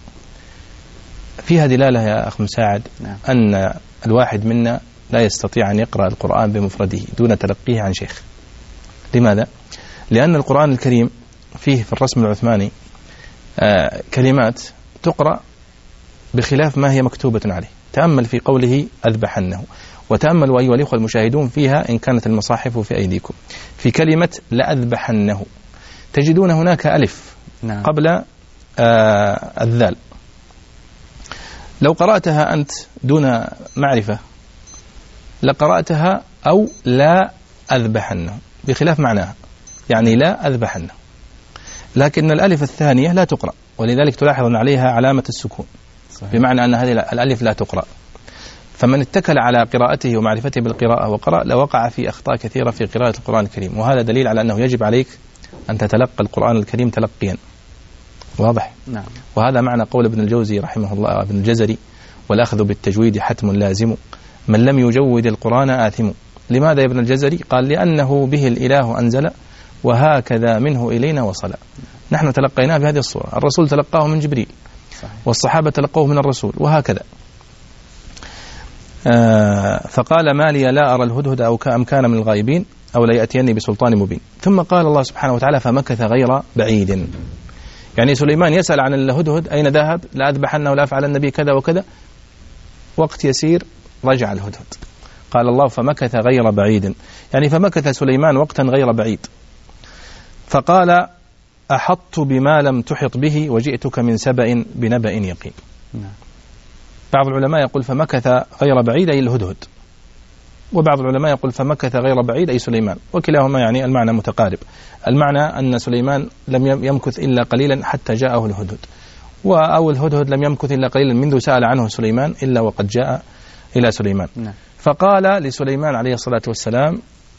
فيها دلالة يا أخ مساعد أن الواحد منا لا يستطيع أن يقرأ القرآن بمفرده دون تلقيه عن شيخ. لماذا؟ لأن القرآن الكريم فيه في الرسم العثماني كلمات تقرأ بخلاف ما هي مكتوبة عليه. تأمل في قوله أذبحنه، وتأملوا أيها الإخوة المشاهدون فيها إن كانت المصاحف في أيديكم، في كلمة لأذبحنه تجدون هناك ألف نعم. قبل آه الذال. لو قرأتها أنت دون معرفة لقرأتها أو لا أذبحنه بخلاف معناها، يعني لا أذبحنه، لكن الألف الثانية لا تقرأ، ولذلك تلاحظ عليها علامة السكون صحيح. بمعنى أن هذه الألف لا تقرأ. فمن اتكل على قراءته ومعرفته بالقراءة وقرأ لوقع في أخطاء كثيرة في قراءة القرآن الكريم، وهذا دليل على أنه يجب عليك أن تتلقى القرآن الكريم تلقيا واضح نعم. وهذا معنى قول ابن الجوزي رحمه الله ابن الجزري: والأخذ بالتجويد حتم لازم، من لم يجود القرآن آثم. لماذا يا ابن الجزري؟ قال: لأنه به الإله أنزل وهكذا منه إلينا وصل. نحن تلقيناه بهذه الصورة، الرسول تلقاه من جبريل صحيح. والصحابة تلقوه من الرسول وهكذا. آه فقال: ما لي لا أرى الهدهد أو أم كان من الغائبين أو لا يأتيني بسلطان مبين. ثم قال الله سبحانه وتعالى: فمكث غير بعيد. يعني سليمان يسأل عن الهدهد أين ذهب، لا أذبحنه ولا أفعل النبي كذا وكذا، وقت يسير رجع الهدهد. قال الله: فمكث غير بعيد، يعني فمكث سليمان وقتا غير بعيد. فقال: أحطت بما لم تحط به وجئتك من سبأ بنبأ يقين. بعض العلماء يقول فمكث غير بعيد أي الهدهد، وبعض العلماء يقول فمكث غير بعيد أي سليمان، وكلاهما يعني المعنى متقارب. المعنى أن سليمان لم يمكث إلا قليلا حتى جاءه الهدهد، أو الهدهد لم يمكث إلا قليلا منذ سأل عنه سليمان إلا وقد جاء إلى سليمان. فقال لسليمان عليه الصلاة والسلام،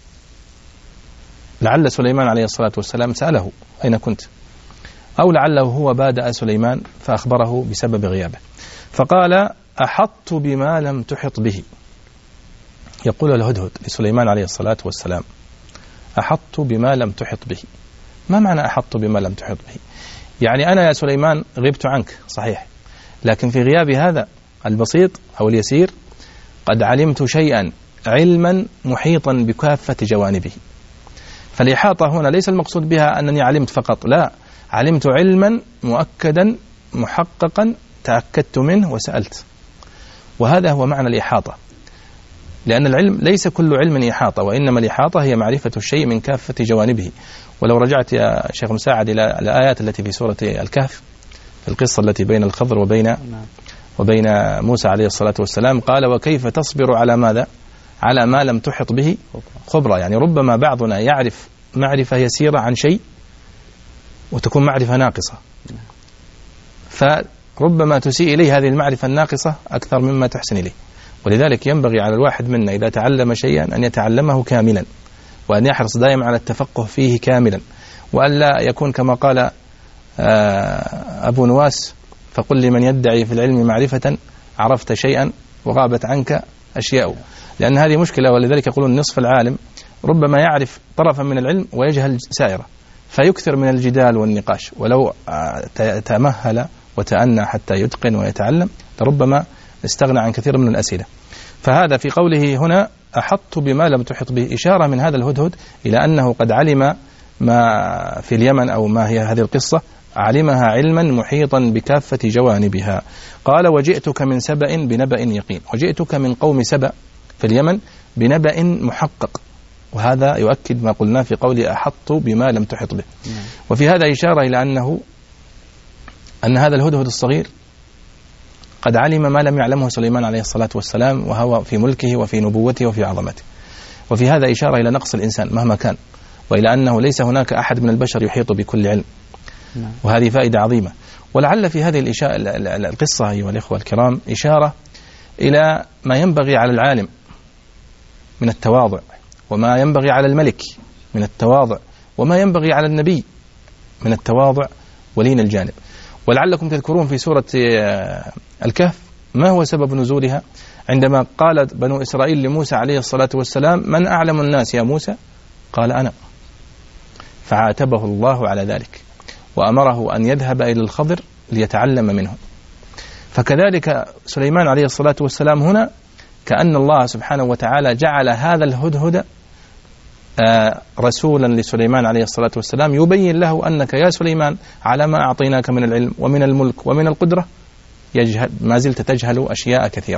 لعل سليمان عليه الصلاة والسلام سأله: أين كنت؟ أو لعله هو بادأ سليمان فأخبره بسبب غيابه. فقال: أحطت بما لم تحط به. يقول الهدهد لسليمان عليه الصلاة والسلام: أحطت بما لم تحط به. ما معنى أحطت بما لم تحط به؟ يعني أنا يا سليمان غبت عنك صحيح، لكن في غياب هذا البسيط أو اليسير قد علمت شيئا علما محيطا بكافة جوانبه. فالإحاطة هنا ليس المقصود بها أنني علمت فقط، لا، علمت علما مؤكدا محققا تأكدت منه وسألت. وهذا هو معنى الإحاطة، لأن العلم ليس كل علم إحاطة، وإنما الإحاطة هي معرفة الشيء من كافة جوانبه. ولو رجعت يا شيخ مساعد إلى الآيات التي في سورة الكهف، في القصة التي بين الخضر وبين وبين موسى عليه الصلاة والسلام، قال: وكيف تصبر على ماذا؟ على ما لم تحط به خبرة. يعني ربما بعضنا يعرف معرفة يسيرة عن شيء وتكون معرفة ناقصة، فربما تسيء إليه هذه المعرفة الناقصة أكثر مما تحسن إليه. ولذلك ينبغي على الواحد منا إذا تعلم شيئا أن يتعلمه كاملا، وأن يحرص دائما على التفقه فيه كاملا، وأن لا يكون كما قال أبو نواس: فقل لمن يدعي في العلم معرفة عرفت شيئا وغابت عنك أشياء. لأن هذه مشكلة، ولذلك يقولون نصف العالم ربما يعرف طرفا من العلم ويجهل سائرة، فيكثر من الجدال والنقاش. ولو تمهل وتأنى حتى يتقن ويتعلم لربما استغنى عن كثير من الأسئلة. فهذا في قوله هنا: أحط بما لم تحط به، إشارة من هذا الهدهد إلى أنه قد علم ما في اليمن، أو ما هي هذه القصة، علمها علما محيطا بكافة جوانبها. قال: وجئتك من سبأ بنبأ يقين. وجئتك من قوم سبأ في اليمن بنبأ محقق، وهذا يؤكد ما قلنا في قول أحط بما لم تحط به. وفي هذا إشارة إلى أنه أن هذا الهدهد الصغير قد علم ما لم يعلمه سليمان عليه الصلاة والسلام، وهو في ملكه وفي نبوته وفي عظمته. وفي هذا إشارة إلى نقص الإنسان مهما كان، وإلى أنه ليس هناك أحد من البشر يحيط بكل علم. وهذه فائدة عظيمة. ولعل في هذه القصة أيها الإخوة الكرام إشارة إلى ما ينبغي على العالم من التواضع، وما ينبغي على الملك من التواضع، وما ينبغي على النبي من التواضع ولين الجانب. ولعلكم تذكرون في سورة الكهف ما هو سبب نزولها، عندما قالت بنو إسرائيل لموسى عليه الصلاة والسلام: من أعلم الناس يا موسى؟ قال: أنا. فعاتبه الله على ذلك وأمره أن يذهب إلى الخضر ليتعلم منه. فكذلك سليمان عليه الصلاة والسلام هنا كأن الله سبحانه وتعالى جعل هذا الهدهد رسولا لسليمان عليه الصلاة والسلام يبين له أنك يا سليمان على ما أعطيناك من العلم ومن الملك ومن القدرة يجهل ما زلت تجهل أشياء كثيرة.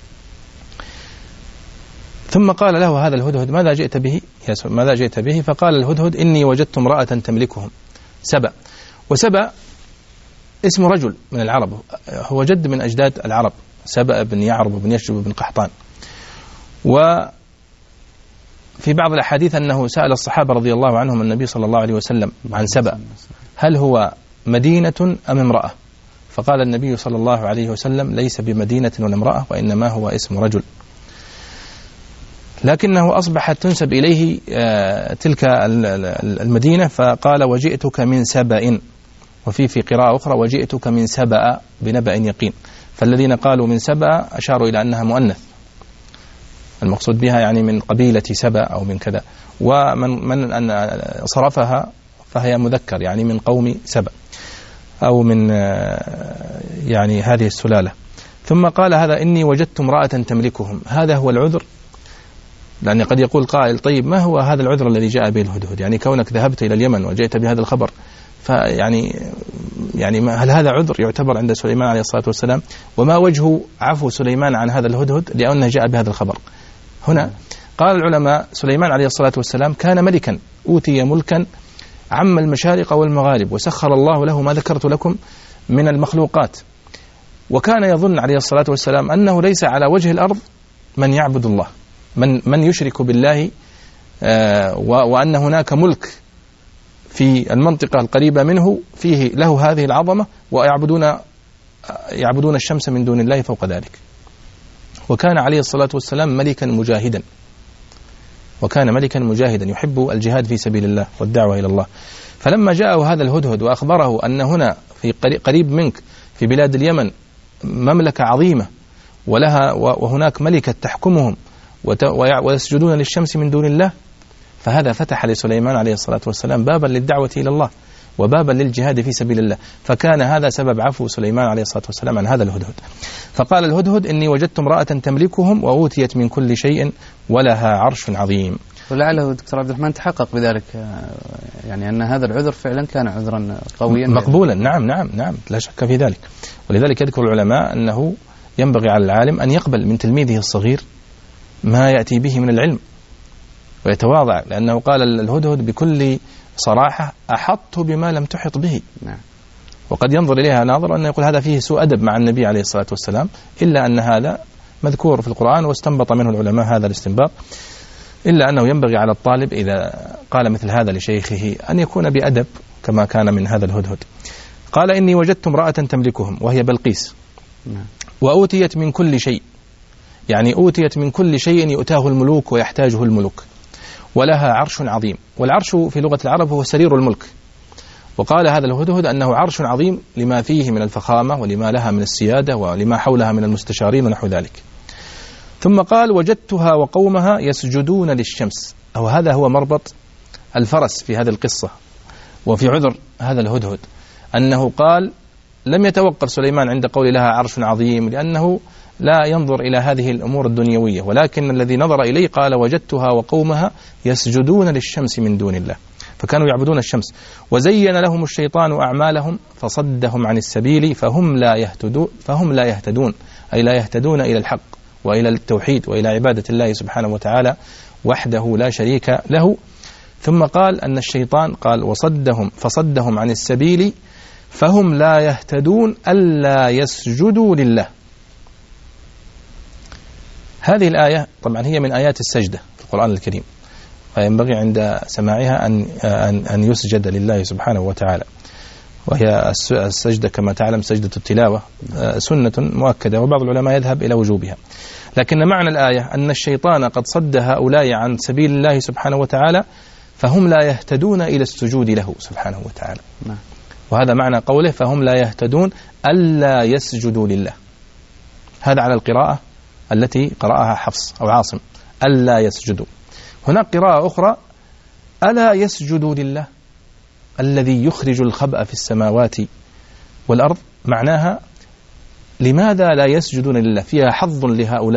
ثم قال له هذا الهدهد ماذا جئت به يا ماذا جئت به؟ فقال الهدهد إني وجدت امرأة تملكهم سبأ. وسبأ اسم رجل من العرب، هو جد من أجداد العرب، سبأ بن يعرب بن يشجب بن قحطان. وفي بعض الأحاديث أنه سأل الصحابة رضي الله عنهم النبي صلى الله عليه وسلم عن سبأ هل هو مدينة أم امرأة؟ فقال النبي صلى الله عليه وسلم ليس بمدينة ولا امرأة، وإنما هو اسم رجل، لكنه أصبحت تنسب إليه تلك المدينة. فقال وجئتك من سبأ، وفي في قراءة أخرى وجئتك من سبأ بنبأ يقين. فالذين قالوا من سبأ أشاروا إلى أنها مؤنث، المقصود بها يعني من قبيلة سبأ أو من كذا، ومن من أن صرفها فهي مذكر يعني من قوم سبأ أو من يعني هذه السلالة. ثم قال هذا إني وجدت امرأة تملكهم، هذا هو العذر؟ لأن قد يقول قائل طيب ما هو هذا العذر الذي جاء به الهدهد؟ يعني كونك ذهبت إلى اليمن وجئت بهذا الخبر، فيعني يعني هل هذا عذر يعتبر عند سليمان عليه الصلاة والسلام؟ وما وجه عفو سليمان عن هذا الهدهد لأنه جاء بهذا الخبر؟ هنا قال العلماء سليمان عليه الصلاة والسلام كان ملكا أوتي ملكا عم المشارق والمغارب، وسخر الله له ما ذكرت لكم من المخلوقات، وكان يظن عليه الصلاة والسلام أنه ليس على وجه الأرض من يعبد الله، من من يشرك بالله، آه وأن هناك ملك في المنطقة القريبة منه فيه له هذه العظمة، ويعبدون يعبدون الشمس من دون الله فوق ذلك. وكان عليه الصلاة والسلام ملكا مجاهدا، وكان ملكا مجاهدا يحب الجهاد في سبيل الله والدعوة إلى الله. فلما جاءه هذا الهدهد وأخبره أن هنا في قريب منك في بلاد اليمن مملكة عظيمة ولها وهناك ملكة تحكمهم ويسجدون للشمس من دون الله، فهذا فتح لسليمان عليه الصلاة والسلام بابا للدعوة إلى الله وبابا للجهاد في سبيل الله، فكان هذا سبب عفو سليمان عليه الصلاة والسلام عن هذا الهدهد. فقال الهدهد إني وجدت امرأة تملكهم وأوتيت من كل شيء ولها عرش عظيم.
ولعله دكتور عبد الرحمن تحقق بذلك، يعني أن هذا العذر فعلا كان عذرا قويا
مقبولا. نعم نعم نعم لا شك في ذلك. ولذلك يذكر العلماء أنه ينبغي على العالم أن يقبل من تلميذه الصغير ما يأتي به من العلم ويتواضع، لأنه قال الهدهد بكل صراحة أحط بما لم تحط به.
نعم.
وقد ينظر إليها ناظر أن يقول هذا فيه سوء أدب مع النبي عليه الصلاة والسلام، إلا أن هذا مذكور في القرآن واستنبط منه العلماء هذا الاستنباط، إلا أنه ينبغي على الطالب إذا قال مثل هذا لشيخه أن يكون بأدب كما كان من هذا الهدهد. قال إني وجدت امرأة تملكهم وهي بلقيس.
نعم.
وأوتيت من كل شيء، يعني أوتيت من كل شيء يؤتاه الملوك ويحتاجه الملوك، ولها عرش عظيم. والعرش في لغة العرب هو سرير الملك. وقال هذا الهدهد أنه عرش عظيم لما فيه من الفخامة ولما لها من السيادة ولما حولها من المستشارين ونحو ذلك. ثم قال وجدتها وقومها يسجدون للشمس، أو هذا هو مربط الفرس في هذه القصة وفي عذر هذا الهدهد، أنه قال لم يتوقر سليمان عند قول لها عرش عظيم لأنه لا ينظر إلى هذه الأمور الدنيوية، ولكن الذي نظر إليه قال وجدتها وقومها يسجدون للشمس من دون الله، فكانوا يعبدون الشمس. وزين لهم الشيطان أعمالهم فصدهم عن السبيل فهم لا يهتدون فهم لا يهتدون أي لا يهتدون إلى الحق وإلى التوحيد وإلى عبادة الله سبحانه وتعالى وحده لا شريك له. ثم قال أن الشيطان قال وصدهم فصدهم عن السبيل فهم لا يهتدون ألا يسجدوا لله. هذه الآية طبعا هي من آيات السجدة في القرآن الكريم، فينبغي عند سماعها أن أن يسجد لله سبحانه وتعالى، وهي السجدة كما تعلم سجدة التلاوة سنة مؤكدة، وبعض العلماء يذهب إلى وجوبها. لكن معنى الآية أن الشيطان قد صد هؤلاء عن سبيل الله سبحانه وتعالى فهم لا يهتدون إلى السجود له سبحانه وتعالى. وهذا معنى قوله فهم لا يهتدون ألا يسجدوا لله. هذا على القراءة التي قرأها حفص أو عاصم ألا يسجدوا. هناك قراءة أخرى ألا يسجدوا لله الذي يخرج الخبأ في السماوات والأرض، معناها لماذا لا يسجدون لله؟ فيها حظ لهؤلاء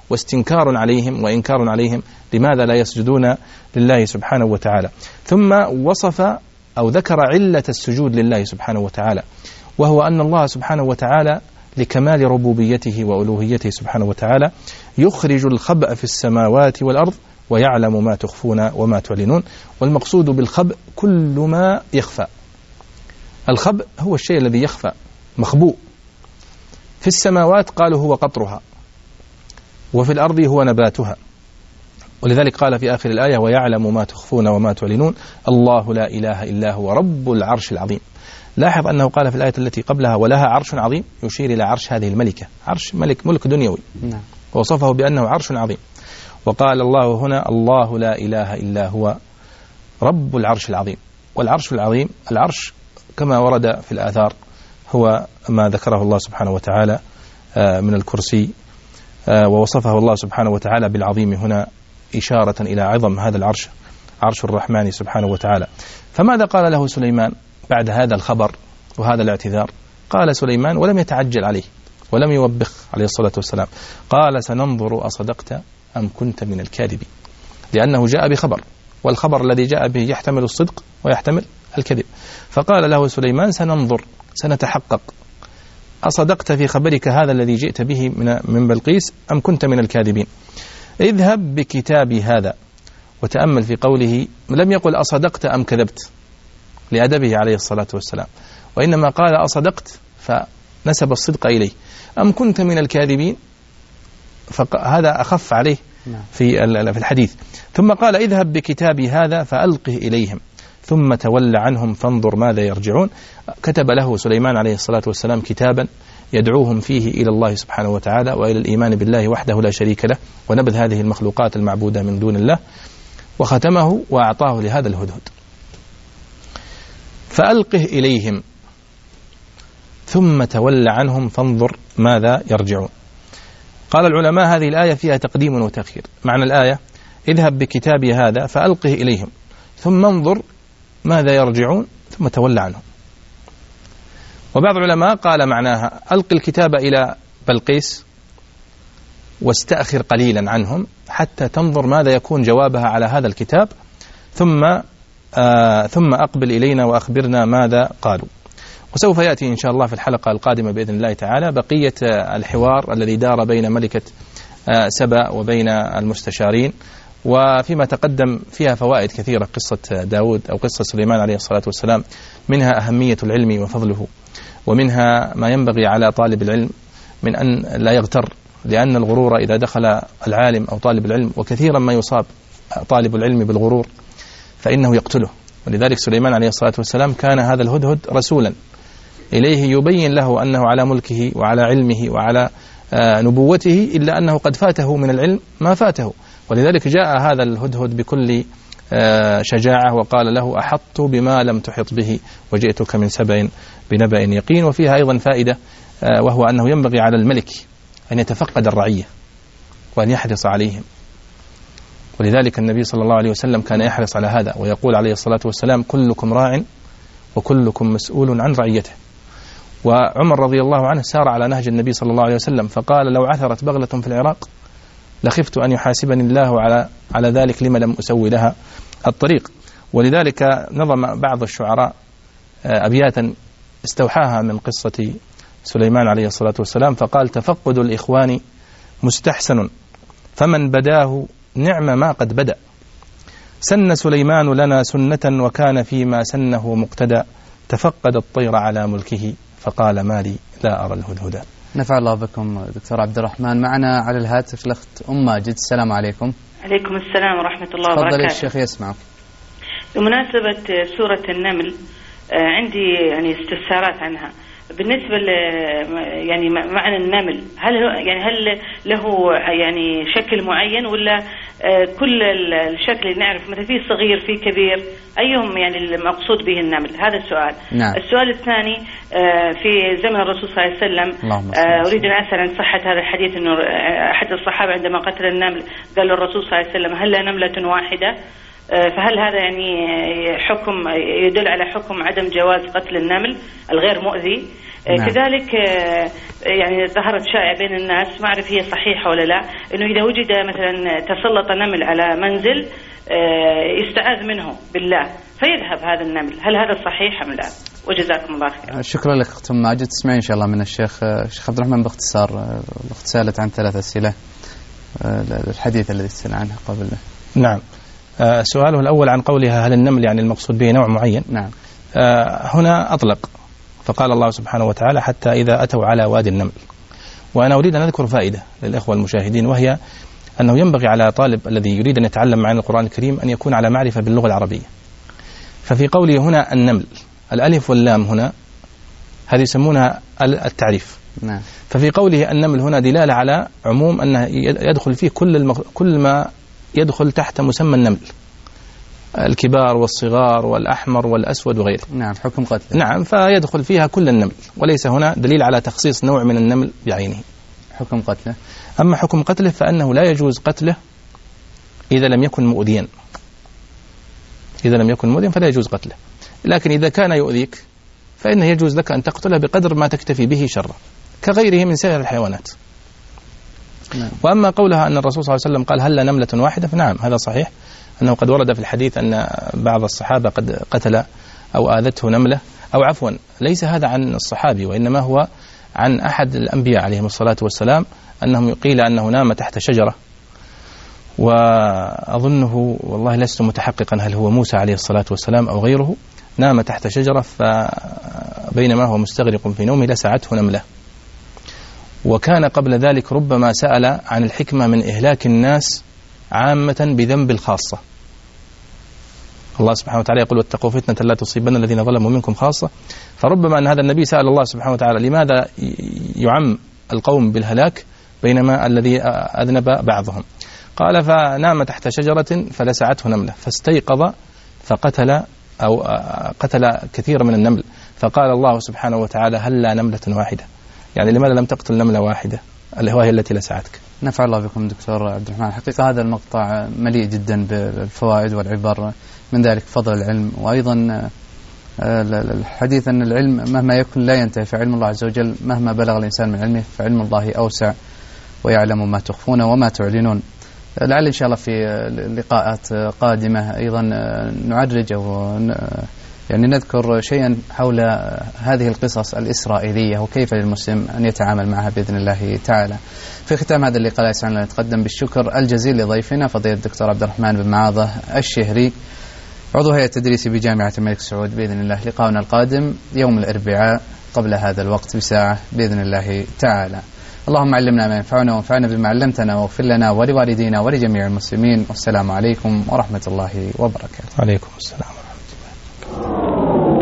واستنكار عليهم وإنكار عليهم لماذا لا يسجدون لله سبحانه وتعالى. ثم وصف أو ذكر علة السجود لله سبحانه وتعالى، وهو أن الله سبحانه وتعالى لكمال ربوبيته وألوهيته سبحانه وتعالى يخرج الخبأ في السماوات والأرض ويعلم ما تخفون وما تعلنون. والمقصود بالخبأ كل ما يخفى. الخبأ هو الشيء الذي يخفى مخبوء. في السماوات قالوا هو قطرها، وفي الأرض هو نباتها. ولذلك قال في آخر الآية ويعلم ما تخفون وما تعلنون الله لا إله إلا هو رب العرش العظيم. لاحظ أنه قال في الآية التي قبلها ولها عرش عظيم، يشير إلى عرش هذه الملكة، عرش ملك ملك دنيوي، نعم. ووصفه بأنه عرش عظيم. وقال الله هنا الله لا إله إلا هو رب العرش العظيم. والعرش العظيم، العرش كما ورد في الآثار هو ما ذكره الله سبحانه وتعالى من الكرسي، ووصفه الله سبحانه وتعالى بالعظيم هنا إشارة إلى عظم هذا العرش، عرش الرحمن سبحانه وتعالى. فماذا قال له سليمان بعد هذا الخبر وهذا الاعتذار؟ قال سليمان ولم يتعجل عليه ولم يوبخ عليه الصلاة والسلام، قال سننظر أصدقت أم كنت من الكاذبين، لأنه جاء بخبر، والخبر الذي جاء به يحتمل الصدق ويحتمل الكذب. فقال له سليمان سننظر، سنتحقق، أصدقت في خبرك هذا الذي جئت به من من بلقيس أم كنت من الكاذبين. اذهب بكتابي هذا. وتأمل في قوله لم يقل أصدقت أم كذبت لأدبه عليه الصلاة والسلام، وإنما قال أصدقت فنسب الصدق إليه، أم كنت من الكاذبين فهذا أخف عليه في في الحديث. ثم قال اذهب بكتابي هذا فألقه إليهم ثم تول عنهم فانظر ماذا يرجعون. كتب له سليمان عليه الصلاة والسلام كتابا يدعوهم فيه إلى الله سبحانه وتعالى وإلى الإيمان بالله وحده لا شريك له ونبذ هذه المخلوقات المعبودة من دون الله، وختمه وأعطاه لهذا الهدهد. فألقه إليهم ثم تول عنهم فانظر ماذا يرجعون. قال العلماء هذه الآية فيها تقديم وتأخير. معنى الآية اذهب بكتابي هذا فألقه إليهم ثم انظر ماذا يرجعون ثم تول عنهم. وبعض العلماء قال معناها ألق الكتاب إلى بلقيس واستأخر قليلا عنهم حتى تنظر ماذا يكون جوابها على هذا الكتاب، ثم آه ثم أقبل إلينا وأخبرنا ماذا قالوا. وسوف يأتي إن شاء الله في الحلقة القادمة بإذن الله تعالى بقية الحوار الذي دار بين ملكة سبأ وبين المستشارين، وفيما تقدم فيها فوائد كثيرة قصة داود أو قصة سليمان عليه الصلاة والسلام، منها أهمية العلم وفضله، ومنها ما ينبغي على طالب العلم من أن لا يغتر، لأن الغرور إذا دخل العالم أو طالب العلم، وكثيرا ما يصاب طالب العلم بالغرور فإنه يقتله. ولذلك سليمان عليه الصلاة والسلام كان هذا الهدهد رسولا إليه يبين له أنه على ملكه وعلى علمه وعلى نبوته، إلا أنه قد فاته من العلم ما فاته. ولذلك جاء هذا الهدهد بكل شجاعة وقال له أحطت بما لم تحط به وجئتك من سبأ بنبأ يقين. وفيها أيضا فائدة، وهو أنه ينبغي على الملك أن يتفقد الرعية وأن يحرص عليهم. ولذلك النبي صلى الله عليه وسلم كان يحرص على هذا، ويقول عليه الصلاة والسلام كلكم راع وكلكم مسؤول عن رعيته. وعمر رضي الله عنه سار على نهج النبي صلى الله عليه وسلم فقال لو عثرت بغلة في العراق لخفت أن يحاسبني الله على على ذلك لما لم أسوي لها الطريق. ولذلك نظم بعض الشعراء أبياتا استوحاها من قصة سليمان عليه الصلاة والسلام، فقال تفقد الإخوان مستحسن فمن بداه نعم ما قد بدأ، سن سليمان لنا سنة وكان فيما سنه مقتدى، تفقد الطير على ملكه فقال مالي لا أرى الهدهد.
نفع الله بكم دكتور عبد الرحمن. معنا على الهاتف الأخت أم ماجد. السلام عليكم.
عليكم السلام ورحمة الله وبركاته.
تفضل الشيخ يسمعك.
بمناسبة سورة النمل عندي يعني استفسارات عنها. بالنسبة ل يعني معنى النمل، هل يعني هل له يعني شكل معين ولا كل الشكل اللي نعرف مثلا فيه صغير فيه كبير، أيهم يعني المقصود به النمل؟ هذا السؤال.
نعم.
السؤال الثاني في زمن الرسول صلى الله عليه وسلم أريد أن أسأل عن صحة هذا الحديث، أنه أحد الصحابة عندما قتل النمل قال للرسول صلى الله عليه وسلم هل لا نملة واحدة؟ فهل هذا يعني حكم يدل على حكم عدم جواز قتل النمل الغير مؤذي؟ نعم. كذلك يعني ظهرت شائعة بين الناس، ما أعرف هي صحيحة ولا لا، إنه إذا وجد مثلا تسلط نمل على منزل يستعاذ منه بالله فيذهب هذا النمل، هل هذا صحيح أم لا؟ وجزاكم الله خير.
شكرا لك أخت ماجد. تسمعين إن شاء الله من الشيخ الشيخ عبد الرحمن باختصار. الأخت سألت عن ثلاث أسئلة الحديث الذي سأل عنها قبل.
نعم. آه سؤاله الأول عن قولها هل النمل يعني المقصود به نوع معين؟
نعم.
آه هنا أطلق، فقال الله سبحانه وتعالى حتى إذا أتوا على وادي النمل. وأنا أريد أن أذكر فائدة للإخوة المشاهدين، وهي أنه ينبغي على طالب الذي يريد أن يتعلم معاني القرآن الكريم أن يكون على معرفة باللغة العربية. ففي قوله هنا النمل، الألف واللام هنا هذه يسمونها التعريف.
نعم.
ففي قوله النمل هنا دلالة على عموم أنه يدخل فيه كل المغ... كل ما يدخل تحت مسمى النمل، الكبار والصغار والأحمر والأسود وغيره.
نعم. حكم قتله.
نعم. فيدخل فيها كل النمل، وليس هنا دليل على تخصيص نوع من النمل بعينه.
حكم قتله.
أما حكم قتله فأنه لا يجوز قتله إذا لم يكن مؤذيا. إذا لم يكن مؤذيا فلا يجوز قتله، لكن إذا كان يؤذيك فإنه يجوز لك أن تقتله بقدر ما تكتفي به شرا كغيره من سائر الحيوانات. نعم. وأما قولها أن الرسول صلى الله عليه وسلم قال هل نملة واحدة، فنعم هذا صحيح، أنه قد ورد في الحديث أن بعض الصحابة قد قتل أو آذته نملة، أو عفوا ليس هذا عن الصحابي وإنما هو عن أحد الأنبياء عليهم الصلاة والسلام، أنهم قيل أنه نام تحت شجرة، وأظنه والله لست متحققا هل هو موسى عليه الصلاة والسلام أو غيره، نام تحت شجرة فبينما هو مستغرق في نومه لسعته نملة. وكان قبل ذلك ربما سأل عن الحكمة من إهلاك الناس عامة بذنب الخاصة. الله سبحانه وتعالى يقول واتقوا فتنة لا تصيبن الذين ظلموا منكم خاصة، فربما أن هذا النبي سأل الله سبحانه وتعالى لماذا يعم القوم بالهلاك بينما الذي أذنب بعضهم. قال فنام تحت شجرة فلسعته نملة فاستيقظ فقتل أو قتل كثير من النمل، فقال الله سبحانه وتعالى هل لا نملة واحدة، يعني لماذا لم تقتل نملة واحدة اللي هي التي لسعتك.
نفع الله بكم دكتور عبد الرحمن. حقيقة هذا المقطع مليء جدا بالفوائد والعبر، من ذلك فضل العلم، وأيضا الحديث أن العلم مهما يكن لا ينتهي، فعلم الله عز وجل مهما بلغ الإنسان من علمه فعلم الله أوسع ويعلم ما تخفون وما تعلنون. لعل إن شاء الله في لقاءات قادمة أيضا نعرج أو يعني نذكر شيئا حول هذه القصص الإسرائيلية وكيف للمسلم أن يتعامل معها بإذن الله تعالى. في ختام هذا اللقاء لا يسعنا نتقدم بالشكر الجزيل لضيفنا فضيلة الدكتور عبد الرحمن بن معاضة الشهري، عضو هيئة التدريس بجامعة الملك سعود. بإذن الله لقاؤنا القادم يوم الأربعاء قبل هذا الوقت بساعة بإذن الله تعالى. اللهم علمنا ما ينفعنا وانفعنا بما علمتنا واغفر لنا ولوالدينا ولجميع المسلمين، والسلام عليكم ورحمة الله وبركاته.
عليكم السلام ورحمة الله.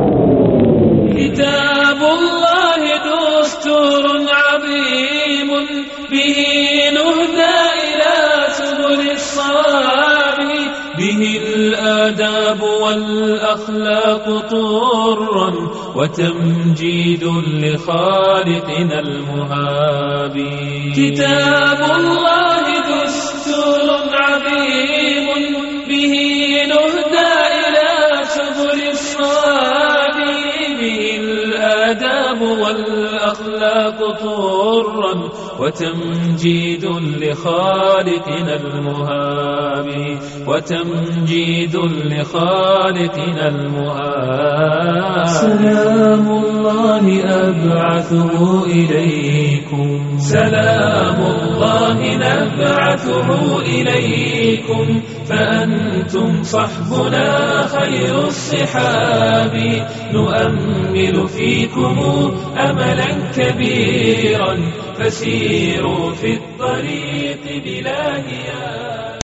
كتاب الله دستور عظيم به نهدى إلى سبل الصواب، به الآداب والأخلاق طرا وتمجيد لخالقنا المهاب. كتاب الله دستور عظيم به نهدى إلى سبل الصواب، به الآداب والأخلاق طرا وتمجيد لخالقنا المهاب، وتمجيد لخالقنا المهاب. سلام الله أبعثه إليكم، سلام الله نبعثه إليكم، فأنتم صحبنا خير الصحاب، نؤمل فيكم أملا كبيرا، فسيروا في الطريق بلا هياب.